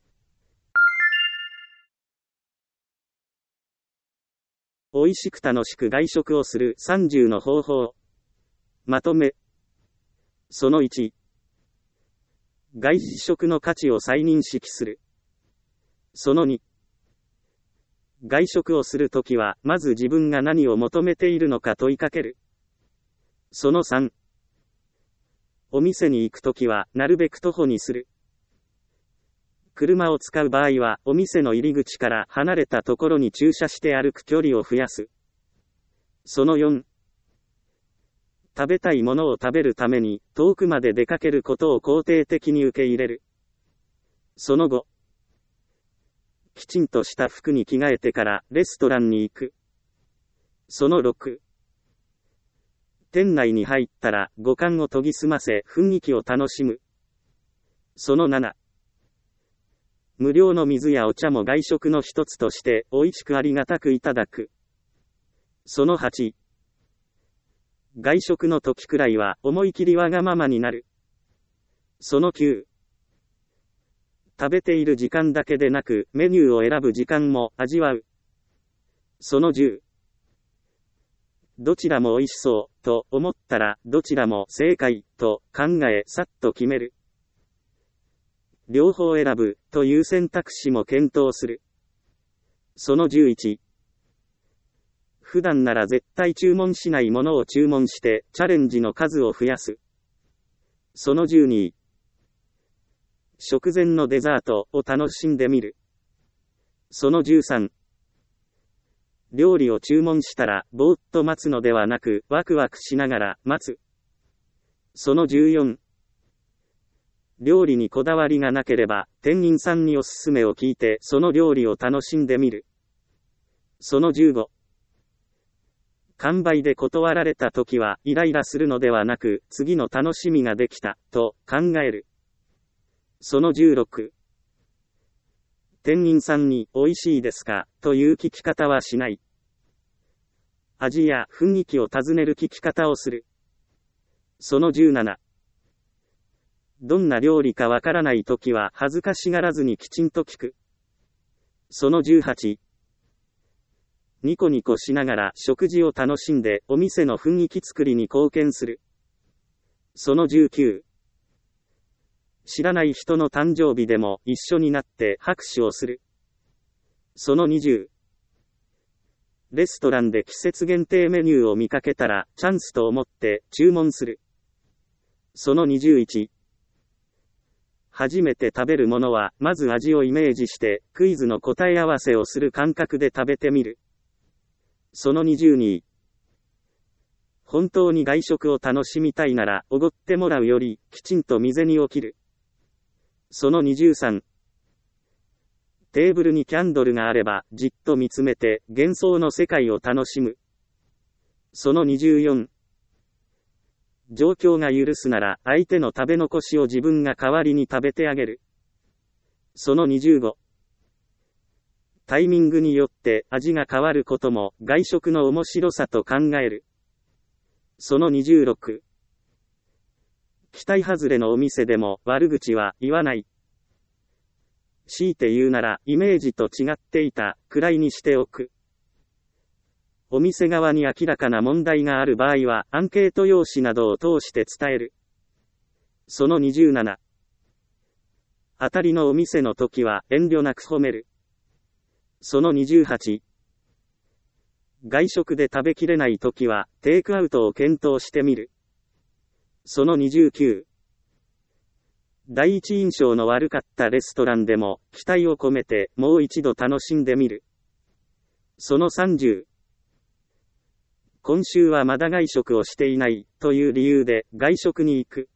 美味しく楽しく外食をする30の方法。まとめ。その1。外食の価値を再認識する。その2。外食をするときは、まず自分が何を求めているのか問いかける。その3。お店に行くときは、なるべく徒歩にする。車を使う場合は、お店の入り口から離れたところに駐車して歩く距離を増やす。その4。食べたいものを食べるために、遠くまで出かけることを肯定的に受け入れる。その5。きちんとした服に着替えてからレストランに行く。その6。店内に入ったら五感を研ぎ澄ませ雰囲気を楽しむ。その7。無料の水やお茶も外食の一つとして美味しくありがたくいただく。その8。外食の時くらいは思い切りわがままになる。その9。食べている時間だけでなくメニューを選ぶ時間も味わう。その10。どちらも美味しそうと思ったらどちらも正解と考えさっと決める。両方選ぶという選択肢も検討する。その11。普段なら絶対注文しないものを注文してチャレンジの数を増やす。その12。食前のデザートを楽しんでみる。その13。料理を注文したらぼーっと待つのではなくワクワクしながら待つ。その14。料理にこだわりがなければ店員さんにおすすめを聞いてその料理を楽しんでみる。その15。完売で断られた時はイライラするのではなく次の楽しみができたと考える。その16。店員さんに美味しいですかという聞き方はしない。味や雰囲気を尋ねる聞き方をする。その17。 どんな料理かわからないときは恥ずかしがらずにきちんと聞く。その18。ニコニコしながら食事を楽しんでお店の雰囲気作りに貢献する。その19。知らない人の誕生日でも一緒になって拍手をする。その20。レストランで季節限定メニューを見かけたらチャンスと思って注文する。その21。初めて食べるものはまず味をイメージしてクイズの答え合わせをする感覚で食べてみる。その22。本当に外食を楽しみたいならおごってもらうよりきちんと身銭を切る。その23。テーブルにキャンドルがあればじっと見つめて幻想の世界を楽しむ。その24。状況が許すなら相手の食べ残しを自分が代わりに食べてあげる。その25。タイミングによって味が変わることも外食の面白さと考える。その26。期待外れのお店でも悪口は言わない。強いて言うならイメージと違っていたくらいにしておく。お店側に明らかな問題がある場合はアンケート用紙などを通して伝える。その27。当たりのお店の時は遠慮なく褒める。その28。外食で食べきれないときは、テイクアウトを検討してみる。その29。第一印象の悪かったレストランでも、期待を込めて、もう一度楽しんでみる。その30。今週はまだ外食をしていない、という理由で、外食に行く。